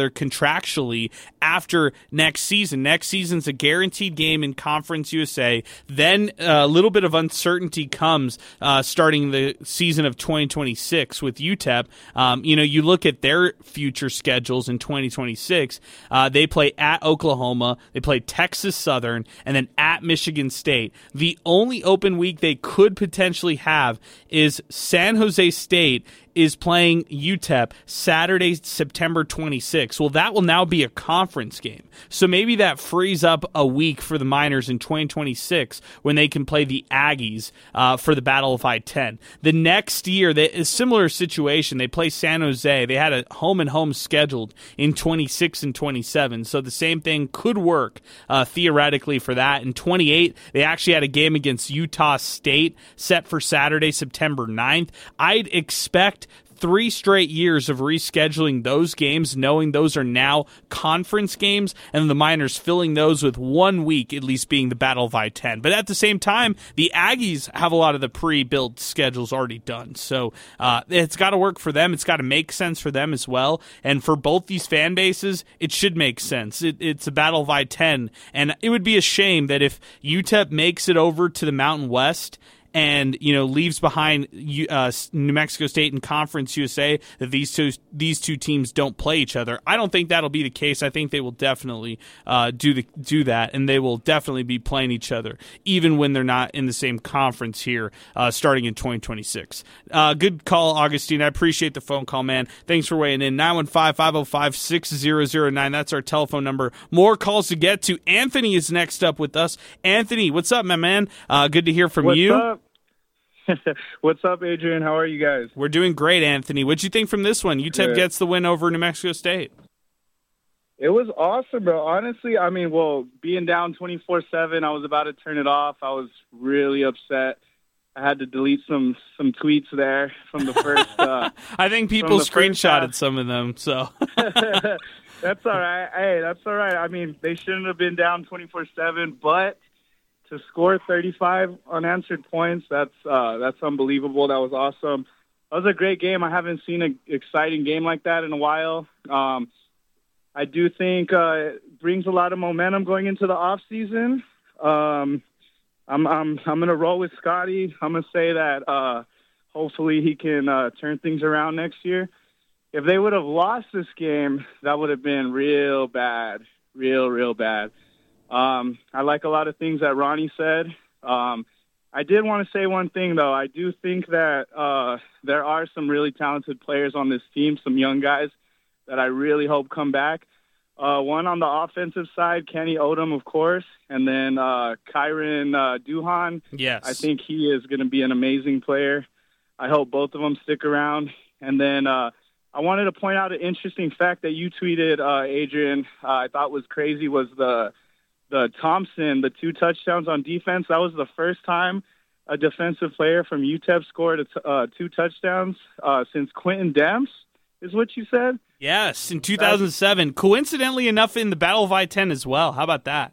together contractually after next season. Next season's a guaranteed game in Conference U S A. Then a little bit of uncertainty comes uh, starting the season of twenty twenty-six with U T E P. Um, you know, you look at their future schedules in twenty twenty-six. Uh, they play at Oklahoma, they play Texas Southern, and then at Michigan State. The only open week they could potentially have is San Jose State is playing U T E P Saturday, September twenty-sixth. Well, that will now be a conference game. So maybe that frees up a week for the Miners in twenty twenty-six when they can play the Aggies uh, for the Battle of I ten. The next year, they, a similar situation. They play San Jose. They had a home and home scheduled in twenty-six and twenty-seven. So the same thing could work uh, theoretically for that. In twenty-eight, they actually had a game against Utah State set for Saturday, September ninth. I'd expect three straight years of rescheduling those games, knowing those are now conference games, and the Miners filling those with one week at least being the Battle of I ten. But at the same time, the Aggies have a lot of the pre-built schedules already done. So uh, it's got to work for them. It's got to make sense for them as well. And for both these fan bases, it should make sense. It, it's a Battle of I ten. And it would be a shame that if U T E P makes it over to the Mountain West and, you know, leaves behind uh, New Mexico State and Conference U S A, that these two these two teams don't play each other. I don't think that'll be the case. I think they will definitely uh, do the do that, and they will definitely be playing each other, even when they're not in the same conference here, uh, starting in twenty twenty-six. Uh, good call, Augustine. I appreciate the phone call, man. Thanks for weighing in. nine one five, five oh five, six oh oh nine. That's our telephone number. More calls to get to. Anthony is next up with us. Anthony, what's up, my man? Uh, good to hear from what's you. Up? What's up, Adrian? How are you guys? We're doing great, Anthony. What'd you think from this one? U T E P Good. gets the win over New Mexico State. It was awesome, bro. Honestly, I mean, well, being down twenty-four seven, I was about to turn it off. I was really upset. I had to delete some some tweets there from the first. Uh, I think people the screenshotted first, uh, some of them. So that's all right. Hey, that's all right. I mean, they shouldn't have been down twenty-four seven, but to score thirty-five unanswered points, that's uh, that's unbelievable. That was awesome. That was a great game. I haven't seen an exciting game like that in a while. Um, I do think uh, it brings a lot of momentum going into the off season. Um, I'm I'm I'm gonna roll with Scotty. I'm gonna say that uh, hopefully he can uh, turn things around next year. If they would have lost this game, that would have been real bad, real real bad. Um, I like a lot of things that Ronnie said. Um, I did want to say one thing, though. I do think that uh, there are some really talented players on this team, some young guys that I really hope come back. Uh, one on the offensive side, Kenny Odom, of course, and then uh, Kyron uh, Duhan. Yes. I think he is going to be an amazing player. I hope both of them stick around. And then uh, I wanted to point out an interesting fact that you tweeted, uh, Adrian, uh, I thought was crazy, was the – The Thompson, the two touchdowns on defense, that was the first time a defensive player from U T E P scored a t- uh, two touchdowns uh, since Quentin Demps, is what you said? Yes, in two thousand seven. That's, coincidentally enough, in the Battle of I ten as well. How about that?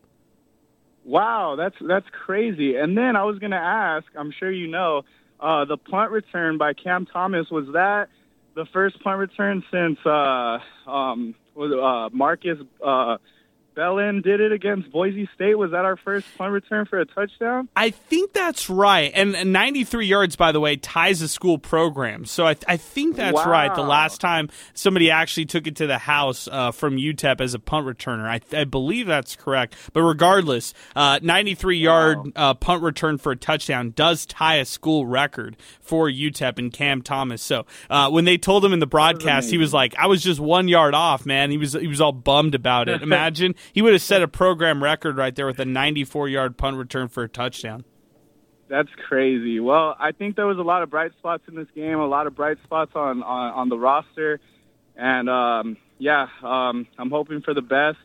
Wow, that's that's crazy. And then I was going to ask, I'm sure you know, uh, the punt return by Cam Thomas, was that the first punt return since uh, um, was, uh, Marcus uh, Bellin did it against Boise State? Was that our first punt return for a touchdown? I think that's right. And ninety-three yards, by the way, ties a school program. So I, th- I think that's wow. right. The last time somebody actually took it to the house uh, from U T E P as a punt returner. I, th- I believe that's correct. But regardless, uh, ninety-three-yard wow. uh, punt return for a touchdown does tie a school record for U T E P and Cam Thomas. So uh, when they told him in the broadcast, he was like, I was just one yard off, man. He was, he was all bummed about it. Imagine. He would have set a program record right there with a ninety-four-yard punt return for a touchdown. That's crazy. Well, I think there was a lot of bright spots in this game, a lot of bright spots on, on, on the roster. And, um, yeah, um, I'm hoping for the best.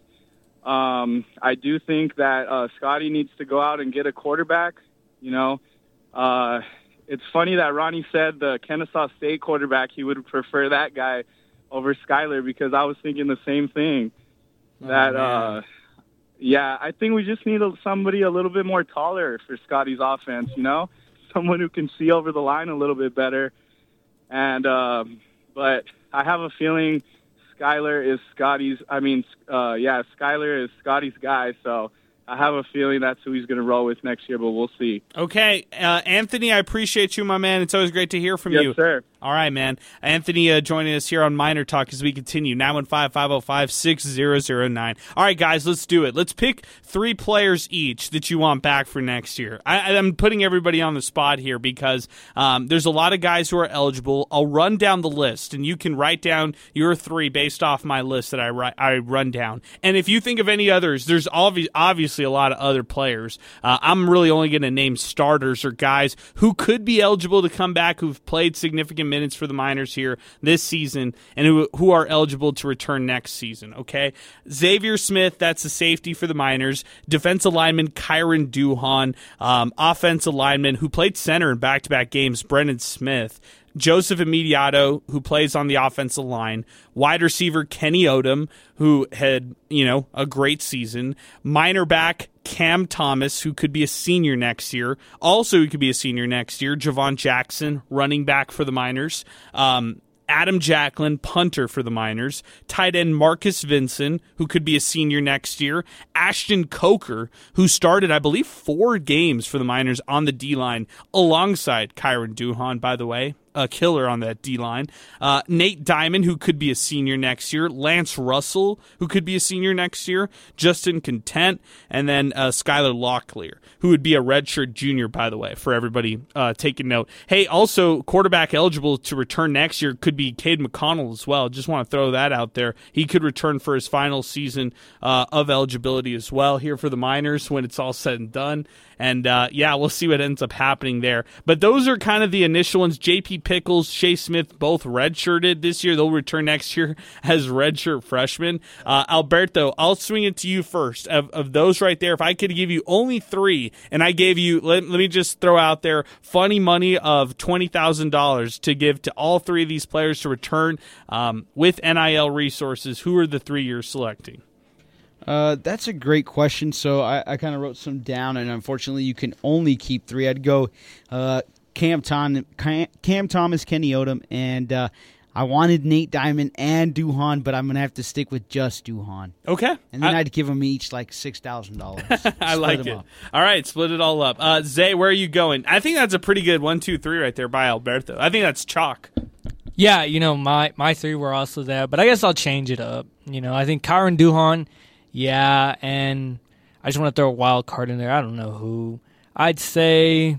Um, I do think that uh, Scotty needs to go out and get a quarterback. You know, uh, it's funny that Ronnie said the Kennesaw State quarterback, he would prefer that guy over Skyler, because I was thinking the same thing. That, oh, uh, yeah, I think we just need a, somebody a little bit more taller for Scotty's offense, you know? Someone who can see over the line a little bit better. And, uh, but I have a feeling Skyler is Scotty's. I mean, uh, yeah, Skyler is Scotty's guy. So I have a feeling that's who he's going to roll with next year, but we'll see. Okay, uh, Anthony, I appreciate you, my man. It's always great to hear from yes, you. Yes, sir. All right, man. Anthony uh, joining us here on Miner Talk as we continue. nine one five, five oh five, six oh oh nine. All right, guys, let's do it. Let's pick three players each that you want back for next year. I, I'm putting everybody on the spot here because um, there's a lot of guys who are eligible. I'll run down the list, and you can write down your three based off my list that I, ri- I run down. And if you think of any others, there's obvi- obviously a lot of other players. Uh, I'm really only going to name starters or guys who could be eligible to come back who've played significant minutes for the Miners here this season and who, who are eligible to return next season, okay? Xavier Smith, that's the safety for the Miners. Defensive lineman Kyron Duhon. Um, offensive lineman who played center in back-to-back games, Brendan Smith. Joseph Immediato, who plays on the offensive line. Wide receiver Kenny Odom, who had, you know, a great season. Minor back Cam Thomas, who could be a senior next year. Also, who could be a senior next year. Javon Jackson, running back for the Miners. Um, Adam Jacklin, punter for the Miners. Tight end Marcus Vinson, who could be a senior next year. Ashton Coker, who started, I believe, four games for the Miners on the D-line, alongside Kyron Duhon, by the way. A killer on that D-line. Uh, Nate Diamond, who could be a senior next year. Lance Russell, who could be a senior next year. Justin Content, and then uh, Skylar Locklear, who would be a redshirt junior, by the way, for everybody uh, taking note. Hey, also, quarterback eligible to return next year could be Cade McConnell as well. Just want to throw that out there. He could return for his final season uh, of eligibility as well here for the Miners when it's all said and done. And, uh, yeah, we'll see what ends up happening there. But those are kind of the initial ones. J P Pickles, Shea Smith, both redshirted this year. They'll return next year as redshirt freshmen. Uh, Alberto, I'll swing it to you first. Of, of those right there, if I could give you only three, and I gave you, let, let me just throw out there, funny money of twenty thousand dollars to give to all three of these players to return um, with N I L resources, who are the three you're selecting? Uh, that's a great question. So I, I kind of wrote some down, and unfortunately, you can only keep three. I'd go uh, Cam, Tom, Cam, Cam Thomas, Kenny Odom, and uh, I wanted Nate Diamond and Duhon, but I'm gonna have to stick with just Duhon. Okay, and then I, I'd give them each like six thousand dollars. I like it. Up. All right, split it all up. Uh, Zay, where are you going? I think that's a pretty good one, two, three right there by Alberto. I think that's chalk. Yeah, you know my my three were also there, but I guess I'll change it up. You know, I think Kyron Duhon. Yeah, and I just want to throw a wild card in there. I don't know who. I'd say,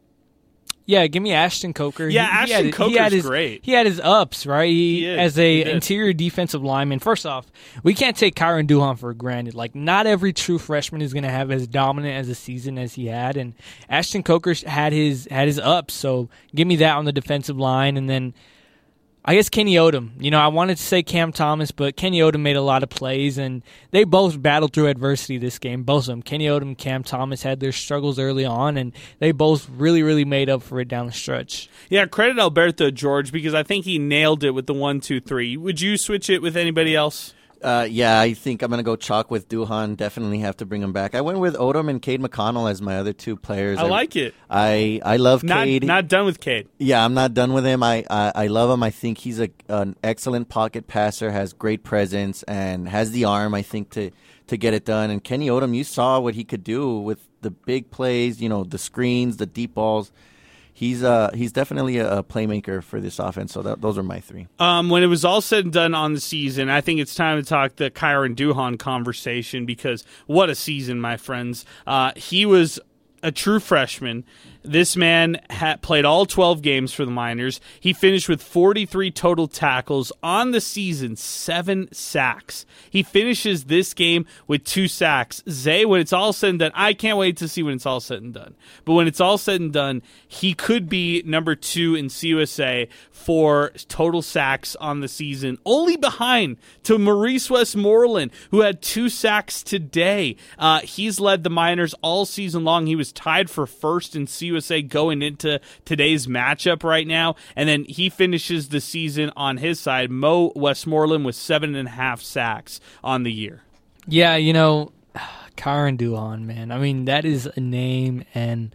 yeah, give me Ashton Coker. Yeah, he, Ashton he Coker's he had his, great. He had his ups, right? He, he is. As a he interior defensive lineman. First off, we can't take Kyron Duhon for granted. Like, not every true freshman is going to have as dominant as a season as he had, and Ashton Coker had his had his ups. So give me that on the defensive line, and then I guess Kenny Odom. You know, I wanted to say Cam Thomas, but Kenny Odom made a lot of plays, and they both battled through adversity this game. Both of them. Kenny Odom and Cam Thomas had their struggles early on, and they both really, really made up for it down the stretch. Yeah, credit Alberto, George, because I think he nailed it with the one, two, three. Would you switch it with anybody else? Uh, yeah, I think I'm going to go chalk with Duhon. Definitely have to bring him back. I went with Odom and Cade McConnell as my other two players. I, I like it. I I love not, Cade. Not done with Cade. Yeah, I'm not done with him. I, I, I love him. I think he's a an excellent pocket passer, has great presence, and has the arm, I think, to, to get it done. And Kenny Odom, you saw what he could do with the big plays, you know, the screens, the deep balls. He's uh he's definitely a, a playmaker for this offense. So that, those are my three. Um, when it was all said and done on the season, I think it's time to talk the Kyron Duhon conversation because what a season, my friends. Uh, he was a true freshman. This man had played all twelve games for the Miners. He finished with forty-three total tackles on the season, seven sacks. He finishes this game with two sacks. Zay, when it's all said and done, I can't wait to see when it's all said and done. But when it's all said and done, he could be number two in C U S A for total sacks on the season, only behind to Maurice Westmoreland, who had two sacks today. Uh, he's led the Miners all season long. He was tied for first in C U S A going into today's matchup right now, and then he finishes the season on his side, Mo Westmoreland, with seven and a half sacks on the year. Yeah, you know, Kyron Duhon, man. I mean, that is a name, and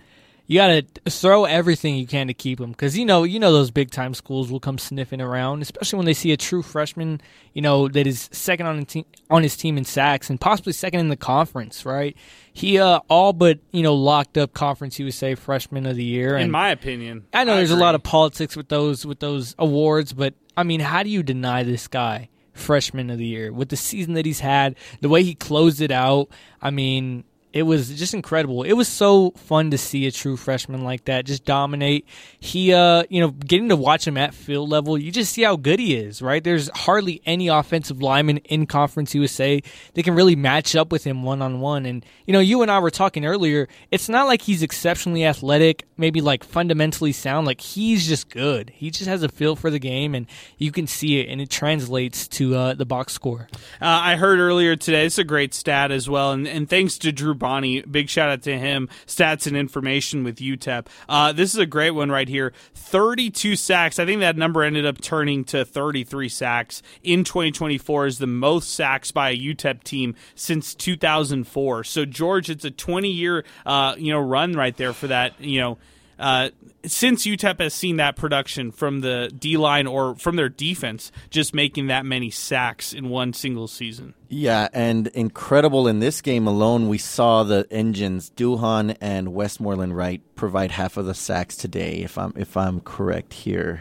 you got to throw everything you can to keep him, because you know you know those big time schools will come sniffing around, especially when they see a true freshman, you know, that is second on the team, on his team in sacks and possibly second in the conference, right? He uh, all but you know locked up Conference U S A Freshman of the Year. In and my opinion, I know I there's agree. a lot of politics with those with those awards, but I mean, how do you deny this guy Freshman of the Year with the season that he's had, the way he closed it out? I mean, it was just incredible. It was so fun to see a true freshman like that just dominate. He, uh, you know, getting to watch him at field level, you just see how good he is, right? There's hardly any offensive lineman in Conference U S A that can really match up with him one-on-one. And, you know, you and I were talking earlier, it's not like he's exceptionally athletic, maybe like fundamentally sound. Like, he's just good. He just has a feel for the game, and you can see it, and it translates to uh, the box score. Uh, I heard earlier today, it's a great stat as well, and, and thanks to Drew Bonnie, big shout out to him, stats and information with U T E P. Uh, this is a great one right here. thirty-two sacks. I think that number ended up turning to thirty-three sacks in twenty twenty-four, is the most sacks by a U T E P team since two thousand four. So, George, it's a twenty-year uh, you know run right there for that, you know, Uh, since U T E P has seen that production from the D-line or from their defense, just making that many sacks in one single season. Yeah, and incredible in this game alone, we saw the engines, Duhan and Westmoreland Wright, provide half of the sacks today, if I'm if I'm correct here.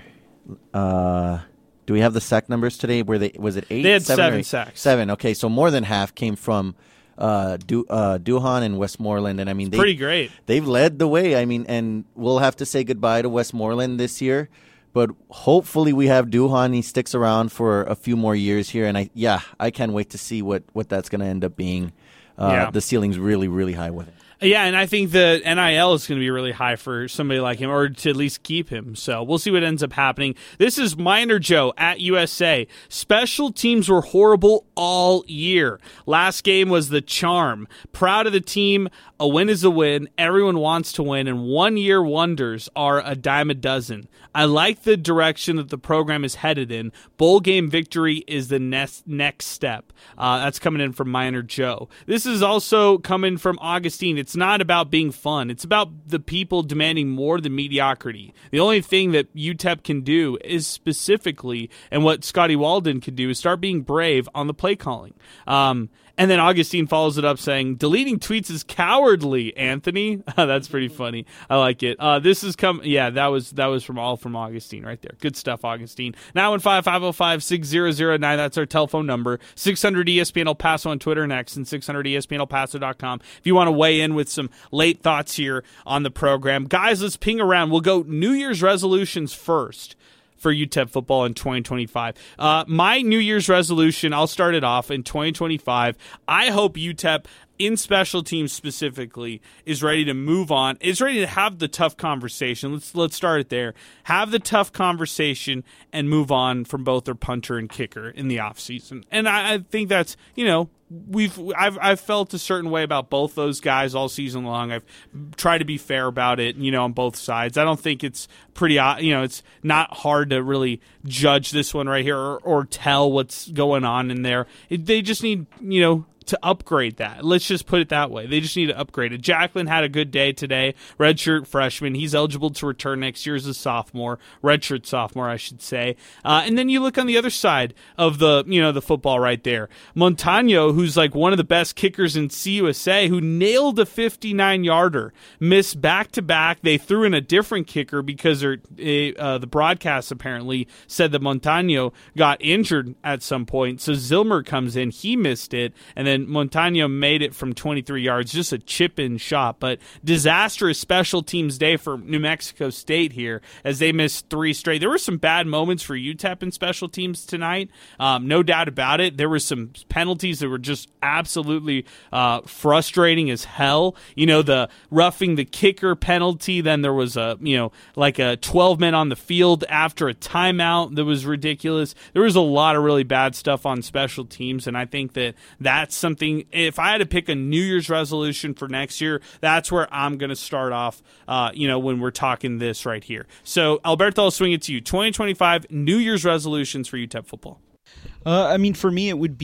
Uh, do we have the sack numbers today? Were they was it eight? They had seven, seven or eight? sacks. Seven. Okay, so more than half came from uh, du- uh, Duhan and Westmoreland, and I mean, they, pretty great. They've led the way. I mean, and we'll have to say goodbye to Westmoreland this year, but hopefully we have Duhan. He sticks around for a few more years here, and I yeah, I can't wait to see what, what that's going to end up being. Uh, Yeah. The ceiling's really, really high with it. Yeah, and I think the N I L is going to be really high for somebody like him, or to at least keep him. So we'll see what ends up happening. This is Miner Joe at U S A. Special teams were horrible all year. Last game was the charm. Proud of the team. A win is a win. Everyone wants to win, and one-year wonders are a dime a dozen. I like the direction that the program is headed in. Bowl game victory is the next next step. Uh, that's coming in from Miner Joe. This is also coming from Augustine. It's not about being fun. It's about the people demanding more than mediocrity. The only thing that U T E P can do is specifically, and what Scotty Walden can do, is start being brave on the play calling. Um, And then Augustine follows it up saying, deleting tweets is cowardly, Anthony. That's pretty funny. I like it. Uh, this is come. Yeah, that was that was from all from Augustine right there. Good stuff, Augustine. nine one five, five oh five, six oh oh nine. That's our telephone number. six hundred E S P N El Paso on Twitter and X, and six hundred E S P N El Paso dot com. If you want to weigh in with some late thoughts here on the program. Guys, let's ping around. We'll go New Year's resolutions first for U T E P football in twenty twenty-five. Uh, my New Year's resolution, I'll start it off in twenty twenty-five. I hope U T E P, in special teams specifically, is ready to move on, is ready to have the tough conversation. Let's let's start it there. Have the tough conversation and move on from both their punter and kicker in the offseason. And I, I think that's, you know, We've I've I've felt a certain way about both those guys all season long. I've tried to be fair about it, you know, on both sides. I don't think it's pretty, you know, it's not hard to really judge this one right here or, or tell what's going on in there. It, they just need, you know, to upgrade that. Let's just put it that way. They just need to upgrade it. Jacqueline had a good day today. Redshirt freshman. He's eligible to return next year as a sophomore. Redshirt sophomore, I should say. Uh, and then you look on the other side of the, you know, the football right there. Montano, who's like one of the best kickers in C U S A, who nailed a fifty-nine yarder, missed back-to-back. They threw in a different kicker because uh, the broadcast apparently said that Montano got injured at some point. So Zilmer comes in. He missed it. And then And Montano made it from twenty-three yards, just a chip-in shot. But disastrous special teams day for New Mexico State here as they missed three straight. There were some bad moments for U T E P in special teams tonight, um, no doubt about it. There were some penalties that were just absolutely uh, frustrating as hell. You know, the roughing the kicker penalty, then there was a, you know, like a twelve men on the field after a timeout that was ridiculous. There was a lot of really bad stuff on special teams, and I think that that's something, if I had to pick a New Year's resolution for next year, that's where I'm going to start off, uh, you know, when we're talking this right here. So, Alberto, I'll swing it to you. twenty twenty-five New Year's resolutions for U T E P football. Uh, I mean, for me, it would be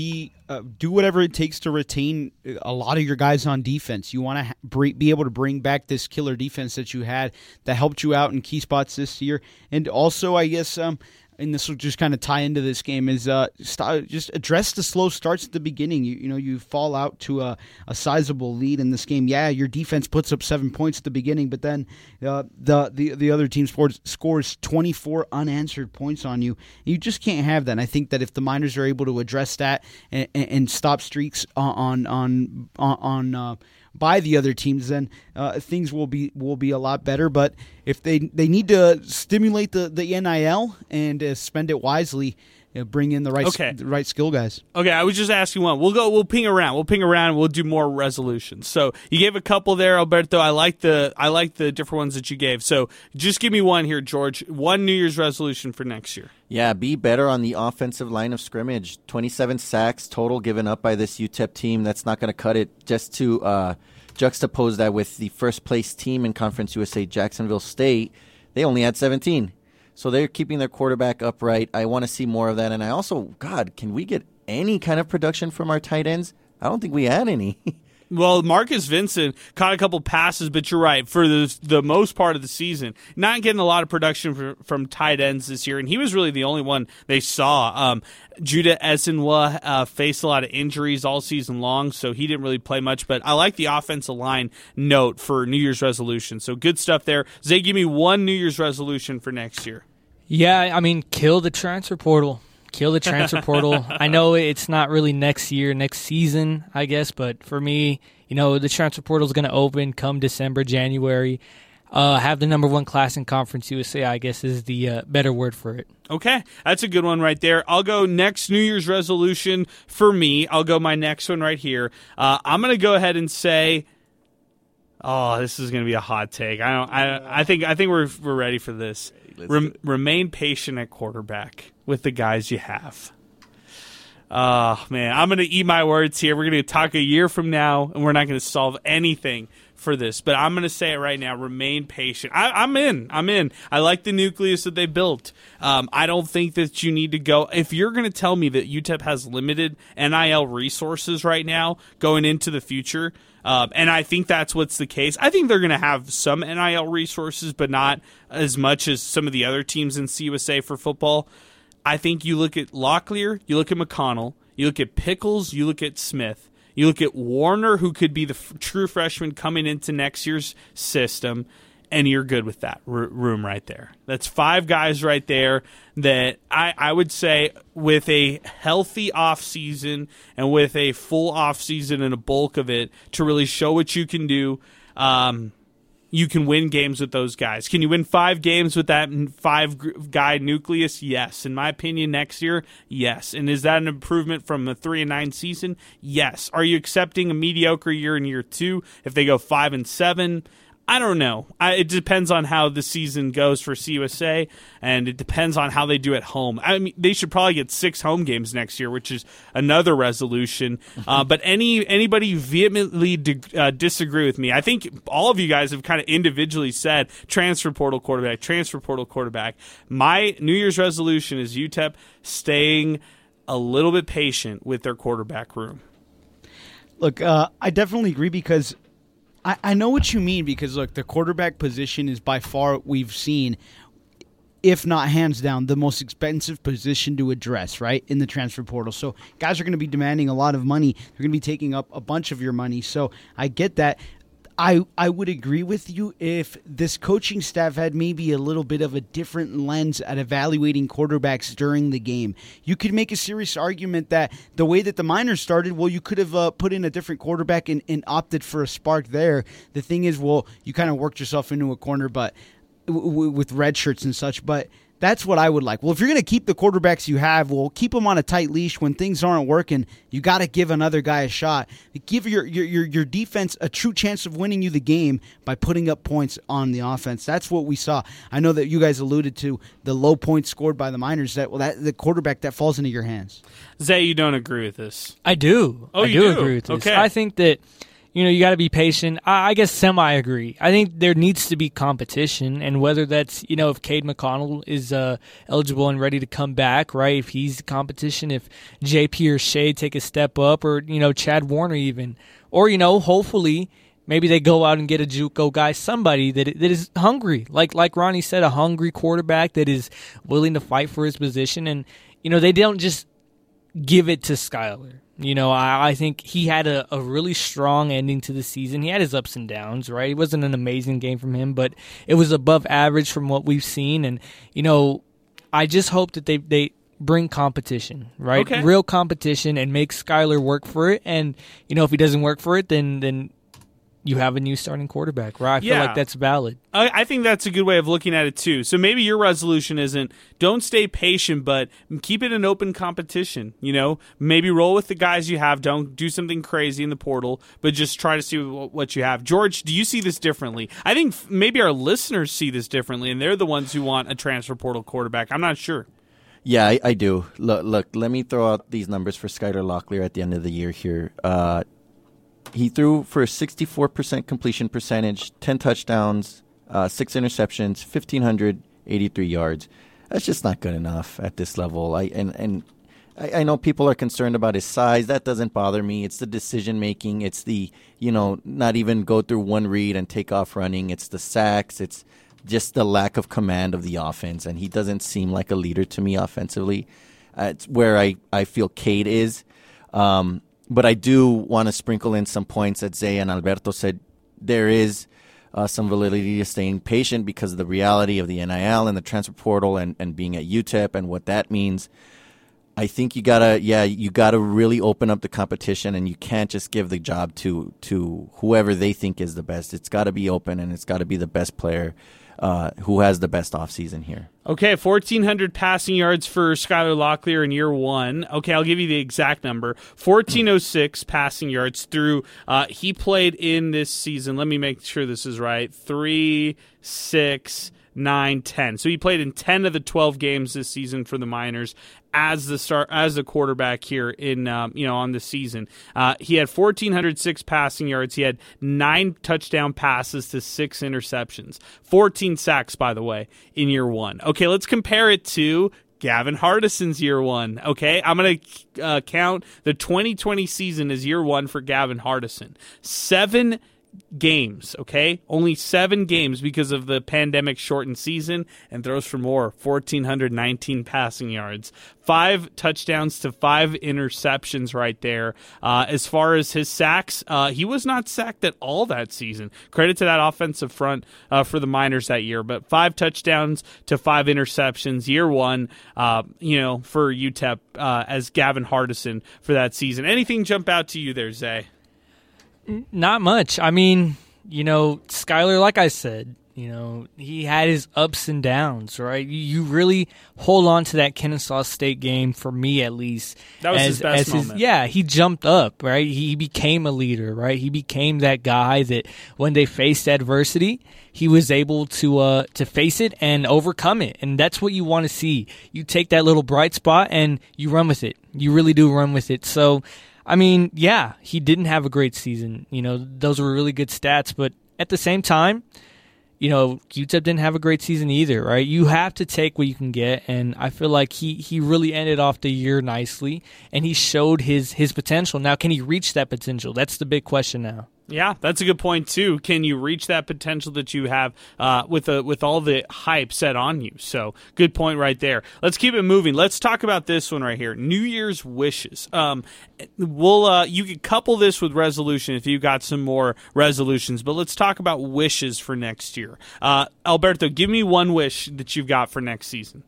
uh, do whatever it takes to retain a lot of your guys on defense. You want to ha- br- be able to bring back this killer defense that you had that helped you out in key spots this year. And also, I guess, um, and this will just kind of tie into this game, is uh, st- just address the slow starts at the beginning. You, you know, you fall out to a, a sizable lead in this game. Yeah, your defense puts up seven points at the beginning, but then uh, the, the the other team scores, scores twenty-four unanswered points on you. You just can't have that. And I think that if the Miners are able to address that and, and stop streaks on on on, on uh, by the other teams, then uh, things will be will be a lot better. But if they they need to stimulate the, the N I L and uh, spend it wisely, you know, bring in the right Okay. the right skill guys. Okay, I was just asking one. We'll go. We'll ping around. We'll ping around. We'll do more resolutions. So you gave a couple there, Alberto. I like the I like the different ones that you gave. So just give me one here, George. One New Year's resolution for next year. Yeah, be better on the offensive line of scrimmage. twenty-seven sacks total given up by this U T E P team. That's not going to cut it. Just to uh, juxtapose that with the first-place team in Conference U S A, Jacksonville State, they only had seventeen. So they're keeping their quarterback upright. I want to see more of that. And I also, God, can we get any kind of production from our tight ends? I don't think we had any. Well, Marcus Vincent caught a couple passes, but you're right. For the the most part of the season, not getting a lot of production for, from tight ends this year, and he was really the only one they saw. Um, Judah Esenwa uh, faced a lot of injuries all season long, so he didn't really play much. But I like the offensive line note for New Year's resolution. So good stuff there. Zay, give me one New Year's resolution for next year. Yeah, I mean, kill the transfer portal. Kill the transfer portal. I know it's not really next year, next season, I guess, but for me, you know, the transfer portal is going to open come December, January. Uh, have the number one class in Conference U S A, I guess, is the uh, better word for it. Okay, that's a good one right there. I'll go next New Year's resolution for me. I'll go my next one right here. Uh, I'm going to go ahead and say, oh, this is going to be a hot take. I don't. I. I think. I think we're we're ready for this. Rem, remain patient at quarterback with the guys you have. Oh, man, I'm going to eat my words here. We're going to talk a year from now, and we're not going to solve anything for this. But I'm going to say it right now. Remain patient. I, I'm in. I'm in. I like the nucleus that they built. Um, I don't think that you need to go. If you're going to tell me that U T E P has limited N I L resources right now going into the future, Um, and I think that's what's the case. I think they're going to have some N I L resources, but not as much as some of the other teams in C U S A for football. I think you look at Locklear, you look at McConnell, you look at Pickles, you look at Smith, you look at Warner, who could be the f- true freshman coming into next year's system, and you're good with that r- room right there. That's five guys right there that I, I would say with a healthy offseason and with a full offseason and a bulk of it to really show what you can do, um, you can win games with those guys. Can you win five games with that five-guy nucleus? Yes. In my opinion, next year, yes. And is that an improvement from a three and nine season? Yes. Are you accepting a mediocre year in year two if they go five and seven? I don't know. I, it depends on how the season goes for C U S A, and it depends on how they do at home. I mean, they should probably get six home games next year, which is another resolution. Uh, but any anybody vehemently di- uh, disagree with me? I think all of you guys have kind of individually said transfer portal quarterback, transfer portal quarterback. My New Year's resolution is U T E P staying a little bit patient with their quarterback room. Look, uh, I definitely agree because I, I know what you mean because, look, the quarterback position is by far we've seen, if not hands down, the most expensive position to address, right, in the transfer portal. So guys are going to be demanding a lot of money. They're going to be taking up a bunch of your money. So I get that. I, I would agree with you if this coaching staff had maybe a little bit of a different lens at evaluating quarterbacks during the game. You could make a serious argument that the way that the Miners started, well, you could have uh, put in a different quarterback and, and opted for a spark there. The thing is, well, you kind of worked yourself into a corner but w- w- with red shirts and such, but that's what I would like. Well, if you're going to keep the quarterbacks you have, well, keep them on a tight leash. When things aren't working, you got to give another guy a shot. Give your, your your your defense a true chance of winning you the game by putting up points on the offense. That's what we saw. I know that you guys alluded to the low points scored by the Miners. That well, that the quarterback that falls into your hands. Zay, you don't agree with this? I do. Oh, I you do, do agree with this. Okay. I think that, you know, you got to be patient. I, I guess semi-agree. I think there needs to be competition, and whether that's, you know, if Cade McConnell is uh, eligible and ready to come back, right, if he's the competition, if J P or Shea take a step up, or, you know, Chad Warner even. Or, you know, hopefully maybe they go out and get a JUCO guy, somebody that that is hungry. Like like Ronnie said, a hungry quarterback that is willing to fight for his position. And, you know, they don't just give it to Skylar. You know, I, I think he had a, a really strong ending to the season. He had his ups and downs, right? It wasn't an amazing game from him, but it was above average from what we've seen. And, you know, I just hope that they, they bring competition, right? Okay. Real competition, and make Skylar work for it. And, you know, if he doesn't work for it, then then you have a new starting quarterback, right? I feel Yeah. like that's valid. I, I think that's a good way of looking at it, too. So maybe your resolution isn't don't stay patient, but keep it an open competition. You know, maybe roll with the guys you have. Don't do something crazy in the portal, but just try to see what, what you have. George, do you see this differently? I think f- maybe our listeners see this differently, and they're the ones who want a transfer portal quarterback. I'm not sure. Yeah, I, I do. Look, look, let me throw out these numbers for Skylar Locklear at the end of the year here. Uh, he threw for a sixty-four percent completion percentage, ten touchdowns, uh, six interceptions, one thousand five hundred eighty-three yards. That's just not good enough at this level. I and, and I, I know people are concerned about his size. That doesn't bother me. It's the decision-making. It's the, you know, not even go through one read and take off running. It's the sacks. It's just the lack of command of the offense, and he doesn't seem like a leader to me offensively. Uh, it's where I, I feel Cade is. Um, but I do want to sprinkle in some points that Zay and Alberto said. There is uh, some validity to staying patient because of the reality of the N I L and the transfer portal and, and being at U T E P and what that means. I think you gotta, yeah, you gotta really open up the competition, and you can't just give the job to to whoever they think is the best. It's got to be open, and it's got to be the best player uh, who has the best offseason here. Okay, fourteen hundred passing yards for Skylar Locklear in year one. Okay, I'll give you the exact number. fourteen oh six passing yards through. Uh, he played in this season. Let me make sure this is right. Three, six, nine, ten. So he played in ten of the twelve games this season for the Miners as the start as the quarterback here in um, you know on the season. Uh, he had one thousand four hundred six passing yards. He had nine touchdown passes to six interceptions. fourteen sacks, by the way, in year one. Okay, let's compare it to Gavin Hardison's year one. Okay, I'm going to uh, count the twenty twenty season as year one for Gavin Hardison. Seven games, okay? Only seven games because of the pandemic shortened season, and throws for more, one thousand four hundred nineteen passing yards. Five touchdowns to five interceptions right there. Uh, as far as his sacks, uh, he was not sacked at all that season. Credit to that offensive front uh, for the Miners that year, but five touchdowns to five interceptions, year one, uh, you know, for U T E P uh, as Gavin Hardison for that season. Anything jump out to you there, Zay? Not much. I mean, you know, Skylar, like I said, you know, he had his ups and downs, right? You, you really hold on to that Kennesaw State game, for me at least. That was as, his best as his, moment. Yeah, he jumped up, right? He became a leader, right? He became that guy that when they faced adversity, he was able to uh, to face it and overcome it. And that's what you want to see. You take that little bright spot and you run with it. You really do run with it. So, I mean, yeah, he didn't have a great season. You know, those were really good stats. But at the same time, you know, U T E P didn't have a great season either, right? You have to take what you can get, and I feel like he, he really ended off the year nicely, and he showed his, his potential. Now, can he reach that potential? That's the big question now. Yeah, that's a good point too. Can you reach that potential that you have uh, with a, with all the hype set on you? So good point right there. Let's keep it moving. Let's talk about this one right here. New Year's wishes. Um, we'll uh, you could couple this with resolution if you got some more resolutions, but let's talk about wishes for next year. Uh, Alberto, give me one wish that you've got for next season.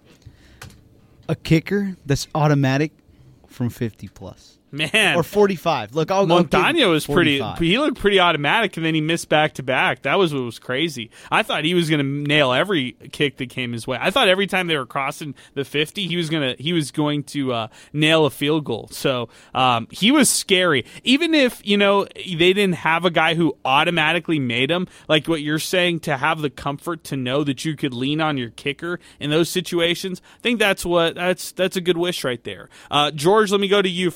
A kicker that's automatic from fifty plus. Man, or forty-five. Look, I'll, Montano I'll was pretty. forty-five. He looked pretty automatic, and then he missed back to back. That was what was crazy. I thought he was going to nail every kick that came his way. I thought every time they were crossing the fifty, he was going to he was going to uh, nail a field goal. So um, he was scary. Even if you know they didn't have a guy who automatically made him, like what you're saying, to have the comfort to know that you could lean on your kicker in those situations. I think that's what that's that's a good wish right there. Uh, George, let me go to you for an,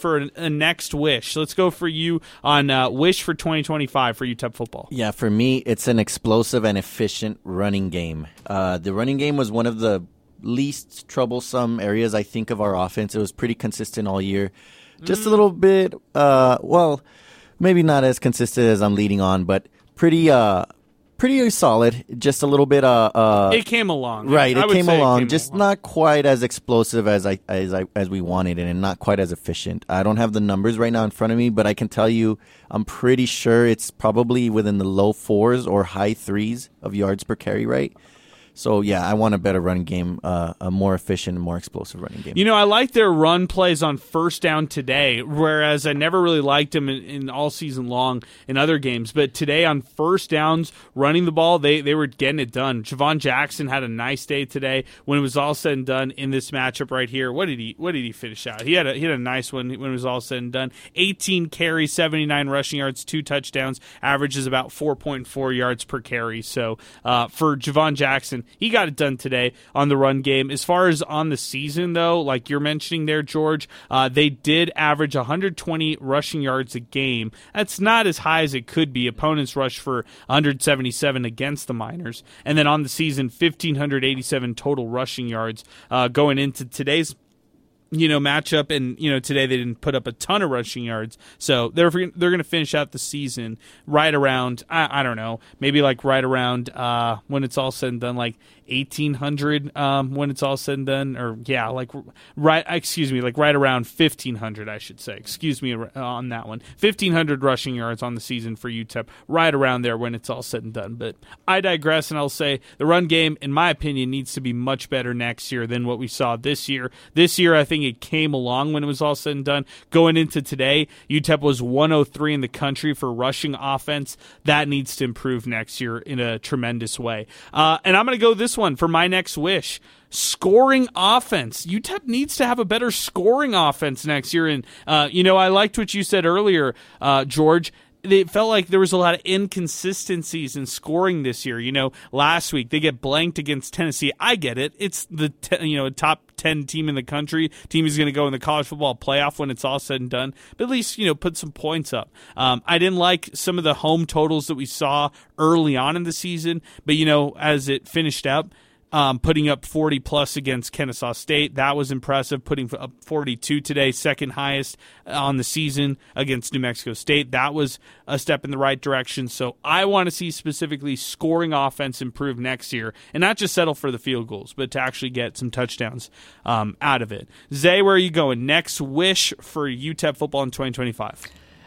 a next wish. Let's go for you on uh, wish for twenty twenty-five for U T E P football. Yeah, for me, it's an explosive and efficient running game. Uh, the running game was one of the least troublesome areas, I think, of our offense. It was pretty consistent all year. Just mm. a little bit, uh, well, maybe not as consistent as I'm leading on, but pretty uh, pretty solid. Just a little bit. Uh, uh, it came along. Right, I it came along. It came just along. not quite as explosive as I as I as we wanted it, and not quite as efficient. I don't have the numbers right now in front of me, but I can tell you I'm pretty sure it's probably within the low fours or high threes of yards per carry, right? So, yeah, I want a better running game, uh, a more efficient and more explosive running game. You know, I like their run plays on first down today, whereas I never really liked them in, in all season long in other games. But today on first downs, running the ball, they, they were getting it done. Javon Jackson had a nice day today when it was all said and done in this matchup right here. What did he What did he finish out? He had a, he had a nice one when it was all said and done. eighteen carries, seventy-nine rushing yards, two touchdowns, averages about four point four yards per carry. So uh, for Javon Jackson, he got it done today on the run game. As far as on the season, though, like you're mentioning there, George, uh, they did average one hundred twenty rushing yards a game. That's not as high as it could be. Opponents rushed for one hundred seventy-seven against the Miners. And then on the season, one thousand five hundred eighty-seven total rushing yards uh, going into today's you know, matchup, and you know today they didn't put up a ton of rushing yards, so they're they're going to finish out the season right around I, I don't know, maybe like right around uh, when it's all said and done, like eighteen hundred um, when it's all said and done, or yeah, like right, excuse me, like right around fifteen hundred, I should say. Excuse me on that one. fifteen hundred rushing yards on the season for U T E P, right around there when it's all said and done. But I digress, and I'll say the run game, in my opinion, needs to be much better next year than what we saw this year. This year, I think it came along when it was all said and done. Going into today, U T E P was one oh three in the country for rushing offense. That needs to improve next year in a tremendous way. Uh, and I'm going to go this one for my next wish. Scoring offense. U T E P needs to have a better scoring offense next year. And, uh, you know, I liked what you said earlier, uh, George. It felt like there was a lot of inconsistencies in scoring this year. You know, last week they get blanked against Tennessee. I get it. It's the te- you know top ten team in the country. Team is going to go in the college football playoff when it's all said and done. But at least, you know, put some points up. Um, I didn't like some of the home totals that we saw early on in the season. But, you know, as it finished up, Um, putting up forty plus against Kennesaw State. That was impressive. Putting up forty-two today, second highest on the season against New Mexico State. That was a step in the right direction. So I want to see specifically scoring offense improve next year, and not just settle for the field goals, but to actually get some touchdowns um, out of it. Zay, where are you going? Next wish for U T E P football in twenty twenty-five?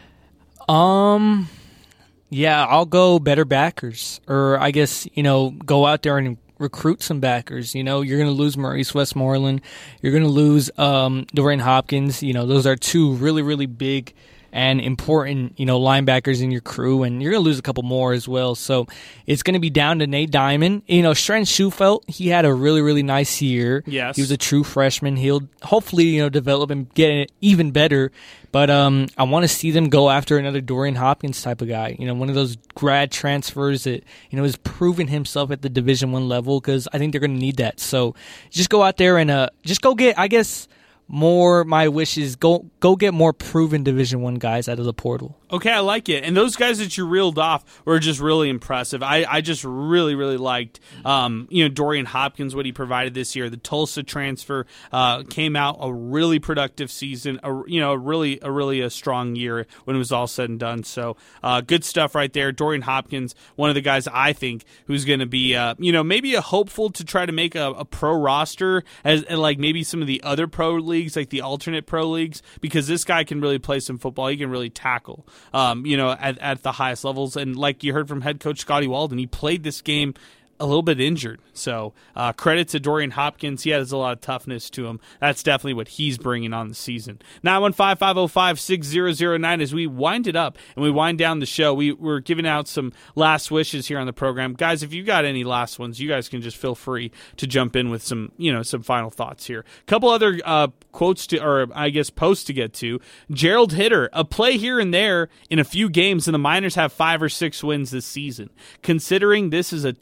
Um, yeah, I'll go better backers, or I guess, you know, go out there and recruit some backers. You know, you're going to lose Maurice Westmoreland. You're going to lose um, Dorian Hopkins. You know, those are two really, really big and important, you know, linebackers in your crew, and you're going to lose a couple more as well. So it's going to be down to Nate Diamond. You know, Stren Schufelt, he had a really, really nice year. Yes. He was a true freshman. He'll hopefully, you know, develop and get it even better. But um, I want to see them go after another Dorian Hopkins type of guy. You know, one of those grad transfers that, you know, has proven himself at the Division One level, because I think they're going to need that. So just go out there and uh, just go get, I guess, more, my wish is go go get more proven Division One guys out of the portal. Okay, I like it. And those guys that you reeled off were just really impressive. I, I just really, really liked, um, you know, Dorian Hopkins, what he provided this year. The Tulsa transfer uh, came out a really productive season, a, you know, a really, a really a strong year when it was all said and done. So uh, good stuff right there. Dorian Hopkins, one of the guys I think who's going to be, uh, you know, maybe a hopeful to try to make a, a pro roster, as and like maybe some of the other pro leagues, like the alternate pro leagues, because this guy can really play some football. He can really tackle. Um, you know, at, at the highest levels. And like you heard from head coach Scotty Walden, he played this game a little bit injured. So uh, credit to Dorian Hopkins. He has a lot of toughness to him. That's definitely what he's bringing on the season. nine one five, five oh five, six zero zero nine. As we wind it up and we wind down the show, we, we're giving out some last wishes here on the program. Guys, if you got any last ones, you guys can just feel free to jump in with some, you know, some final thoughts here. A couple other uh, quotes to, or I guess posts to get to. Gerald Hitter, a play here and there in a few games, and the Miners have five or six wins this season. Considering this is a total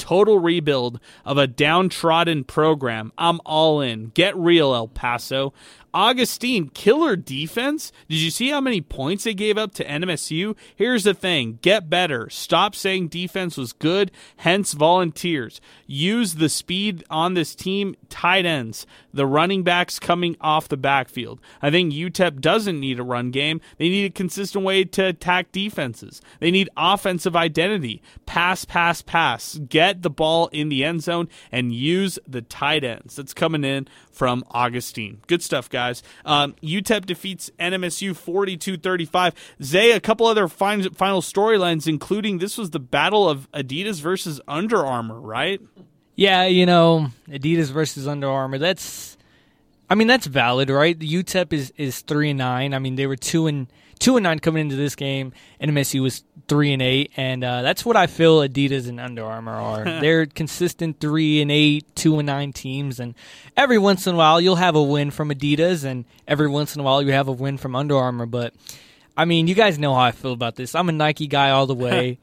rebuild of a downtrodden program. I'm all in. Get real, El Paso. Augustine, killer defense. Did you see how many points they gave up to N M S U? Here's the thing. Get better. Stop saying defense was good, hence volunteers. Use the speed on this team, tight ends, the running backs coming off the backfield. I think U T E P doesn't need a run game. They need a consistent way to attack defenses. They need offensive identity. Pass, pass, pass. Get the ball in the end zone and use the tight ends. That's coming in from Augustine. Good stuff, guys. Um, U T E P defeats N M S U forty-two thirty-five. Zay, a couple other fin- final storylines, including this was the battle of Adidas versus Under Armour, right? Yeah, you know, Adidas versus Under Armour. That's, I mean, that's valid, right? The U T E P is, is three and nine. I mean, they were two and two and nine coming into this game. N M S U was three and eight, and uh, that's what I feel Adidas and Under Armour are. They're consistent three and eight, two and nine teams, and every once in a while you'll have a win from Adidas, and every once in a while you have a win from Under Armour. But I mean, you guys know how I feel about this. I'm a Nike guy all the way,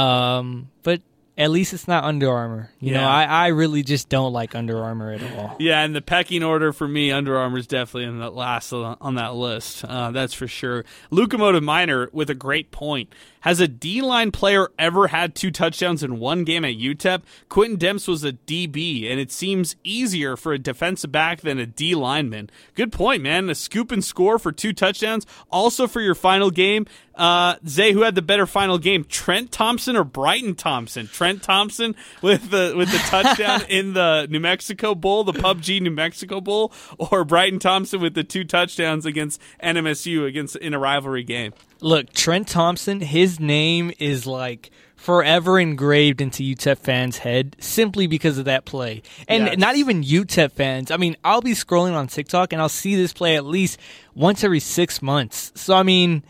um, but at least it's not Under Armour. You Yeah. know, I, I really just don't like Under Armour at all. Yeah, and the pecking order for me, Under Armour is definitely in the last on that list. Uh, that's for sure. Locomotive Minor with a great point. Has a D-line player ever had two touchdowns in one game at U T E P? Quentin Demps was a D B, and it seems easier for a defensive back than a D lineman. Good point, man. A scoop and score for two touchdowns. Also for your final game, uh, Zay, who had the better final game, Trent Thompson or Brighton Thompson? Trent Thompson with the with the touchdown in the New Mexico Bowl, the P U B G New Mexico Bowl, or Brighton Thompson with the two touchdowns against N M S U against in a rivalry game? Look, Trent Thompson, his name is like forever engraved into U T E P fans' head simply because of that play. And Yes. not even U T E P fans. I mean, I'll be scrolling on TikTok and I'll see this play at least once every six months. So, I mean,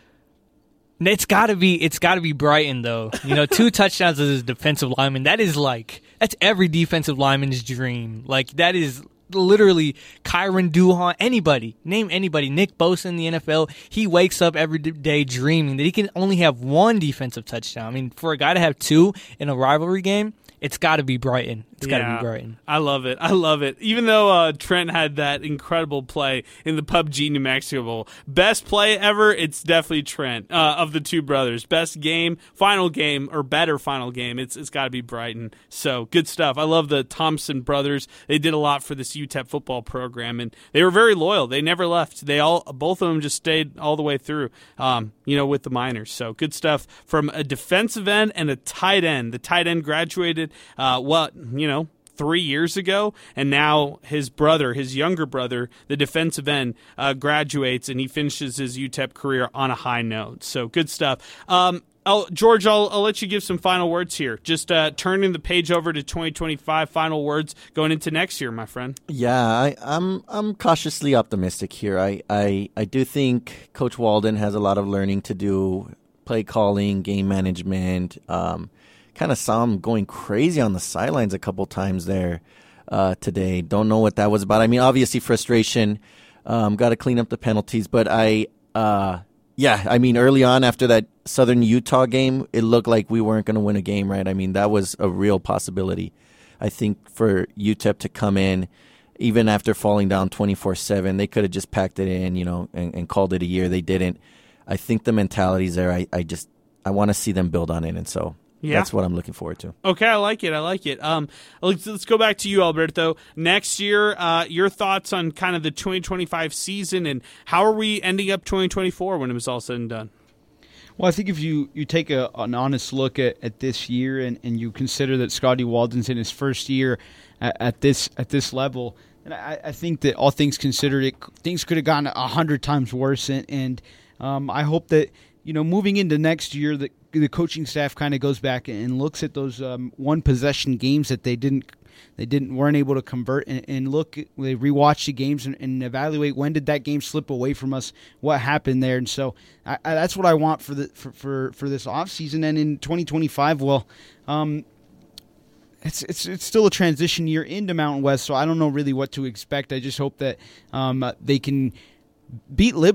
it's got to be it's got to be Brighton, though. You know, two touchdowns as a defensive lineman, that is like, that's every defensive lineman's dream. Like, that is literally Kyron Duhan, anybody, name anybody, Nick Bosa in the N F L, he wakes up every day dreaming that he can only have one defensive touchdown. I mean, for a guy to have two in a rivalry game, it's got to be Brighton. It's got to Yeah, be Brighton. I love it. I love it. Even though uh, Trent had that incredible play in the P U B G New Mexico Bowl. Best play ever, it's definitely Trent uh, of the two brothers. Best game, final game, or better final game, it's it's got to be Brighton. So, good stuff. I love the Thompson brothers. They did a lot for this U T E P football program, and they were very loyal. They never left. They all, both of them just stayed all the way through, um, you know, with the Miners. So, good stuff from a defensive end and a tight end. The tight end graduated, uh, what, you know, three years ago, and now his brother, his younger brother, the defensive end, uh, graduates, and he finishes his U T E P career on a high note. So good stuff. Um, I'll, George, I'll, I'll let you give some final words here. Just uh, turning the page over to twenty twenty-five, final words going into next year, my friend. Yeah, I, I'm I'm cautiously optimistic here. I, I, I do think Coach Walden has a lot of learning to do, play calling, game management. Um, kind of saw him going crazy on the sidelines a couple times there uh, today. Don't know what that was about. I mean, obviously frustration. Um, got to clean up the penalties. But I, uh, yeah, I mean, early on after that Southern Utah game, it looked like we weren't going to win a game, right? I mean, that was a real possibility. I think for U T E P to come in, even after falling down twenty-four seven, they could have just packed it in, you know, and, and called it a year. They didn't. I think the mentality's there. I, I just I want to see them build on it, and so Yeah. that's what I'm looking forward to. Okay, I like it. I like it. Um, let's, let's go back to you, Alberto. Next year, uh, your thoughts on kind of the twenty twenty-five season, and how are we ending up twenty twenty-four when it was all said and done? Well, I think if you, you take a, an honest look at, at this year and, and you consider that Scotty Walden's in his first year at, at this at this level, and I, I think that all things considered, it, things could have gone a hundred times worse. And, and um, I hope that, you know, moving into next year, the the coaching staff kind of goes back and looks at those um, one possession games that they didn't they didn't weren't able to convert, and, and look they rewatch the games and, and evaluate when did that game slip away from us, what happened there. And so I, I, that's what I want for the for for, for this offseason. And in twenty twenty-five, well, um, it's it's it's still a transition year into Mountain West, so I don't know really what to expect. I just hope that um, they can beat Liberty.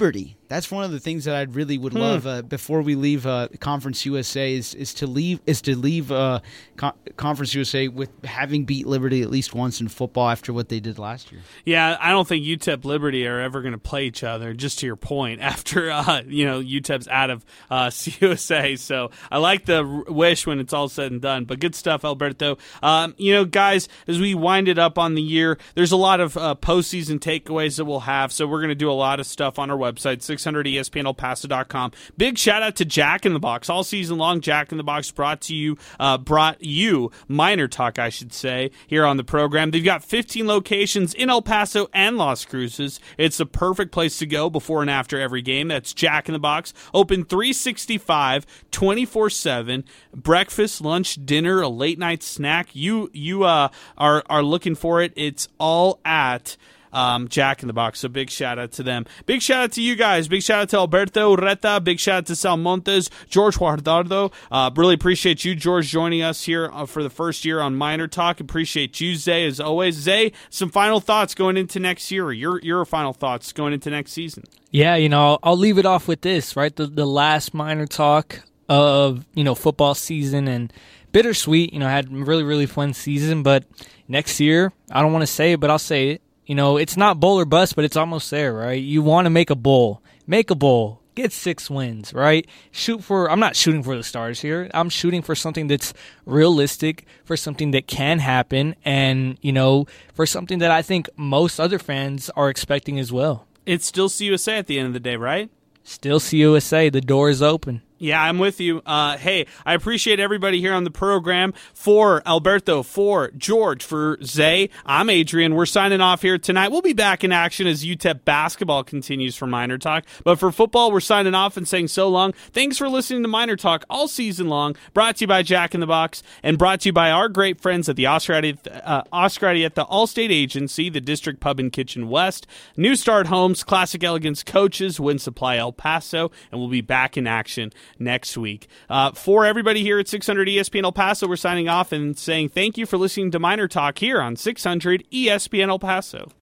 That's one of the things that I really would Hmm. love uh, before we leave uh, Conference U S A is, is to leave is to leave uh, Con- Conference U S A with having beat Liberty at least once in football after what they did last year. Yeah, I don't think U T E P Liberty are ever going to play each other. Just to your point, after uh, you know U T E P's out of uh, C U S A, so I like the r- wish when it's all said and done. But good stuff, Alberto. Um, you know, guys, as we wind it up on the year, there's a lot of uh, postseason takeaways that we'll have. So we're going to do a lot of stuff on our website, six hundred E S P N El Paso dot com. Big shout out to Jack in the Box all season long. Jack in the Box brought to you, uh, brought you Miner Talk, I should say, here on the program. They've got fifteen locations in El Paso and Las Cruces. It's the perfect place to go before and after every game. That's Jack in the Box, open three sixty-five, twenty-four seven. Breakfast, lunch, dinner, a late night snack. You you uh, are are looking for it. It's all at Um, Jack in the Box, so big shout out to them. Big shout out to you guys. Big shout out to Alberto Ureta. Big shout out to Sal Montes, George Guardardo. Uh, really appreciate you, George, joining us here uh, for the first year on Miner Talk. Appreciate you, Zay, as always. Zay, some final thoughts going into next year. Your your final thoughts going into next season. Yeah, you know, I'll, I'll leave it off with this, right? The the last Miner Talk of, you know, football season, and bittersweet, you know, I had a really, really fun season, but next year, I don't want to say it, but I'll say it. You know, it's not bowl or bust, but it's almost there, right? You want to make a bowl. Make a bowl. Get six wins, right? Shoot for, I'm not shooting for the stars here. I'm shooting for something that's realistic, for something that can happen, and, you know, for something that I think most other fans are expecting as well. It's still C U S A at the end of the day, right? Still C U S A. The door is open. Yeah, I'm with you. Uh, hey, I appreciate everybody here on the program. For Alberto, for George, for Zay, I'm Adrian. We're signing off here tonight. We'll be back in action as U T E P basketball continues for Miner Talk. But for football, we're signing off and saying so long. Thanks for listening to Miner Talk all season long. Brought to you by Jack in the Box and brought to you by our great friends at the Oscar Arieta, uh, Oscar Arieta Allstate Agency, the District Pub and Kitchen West, New Start Homes, Classic Elegance Coaches, Wind Supply El Paso, and we'll be back in action next week. Uh, for everybody here at six hundred E S P N El Paso, we're signing off and saying thank you for listening to Miner Talk here on six hundred E S P N El Paso.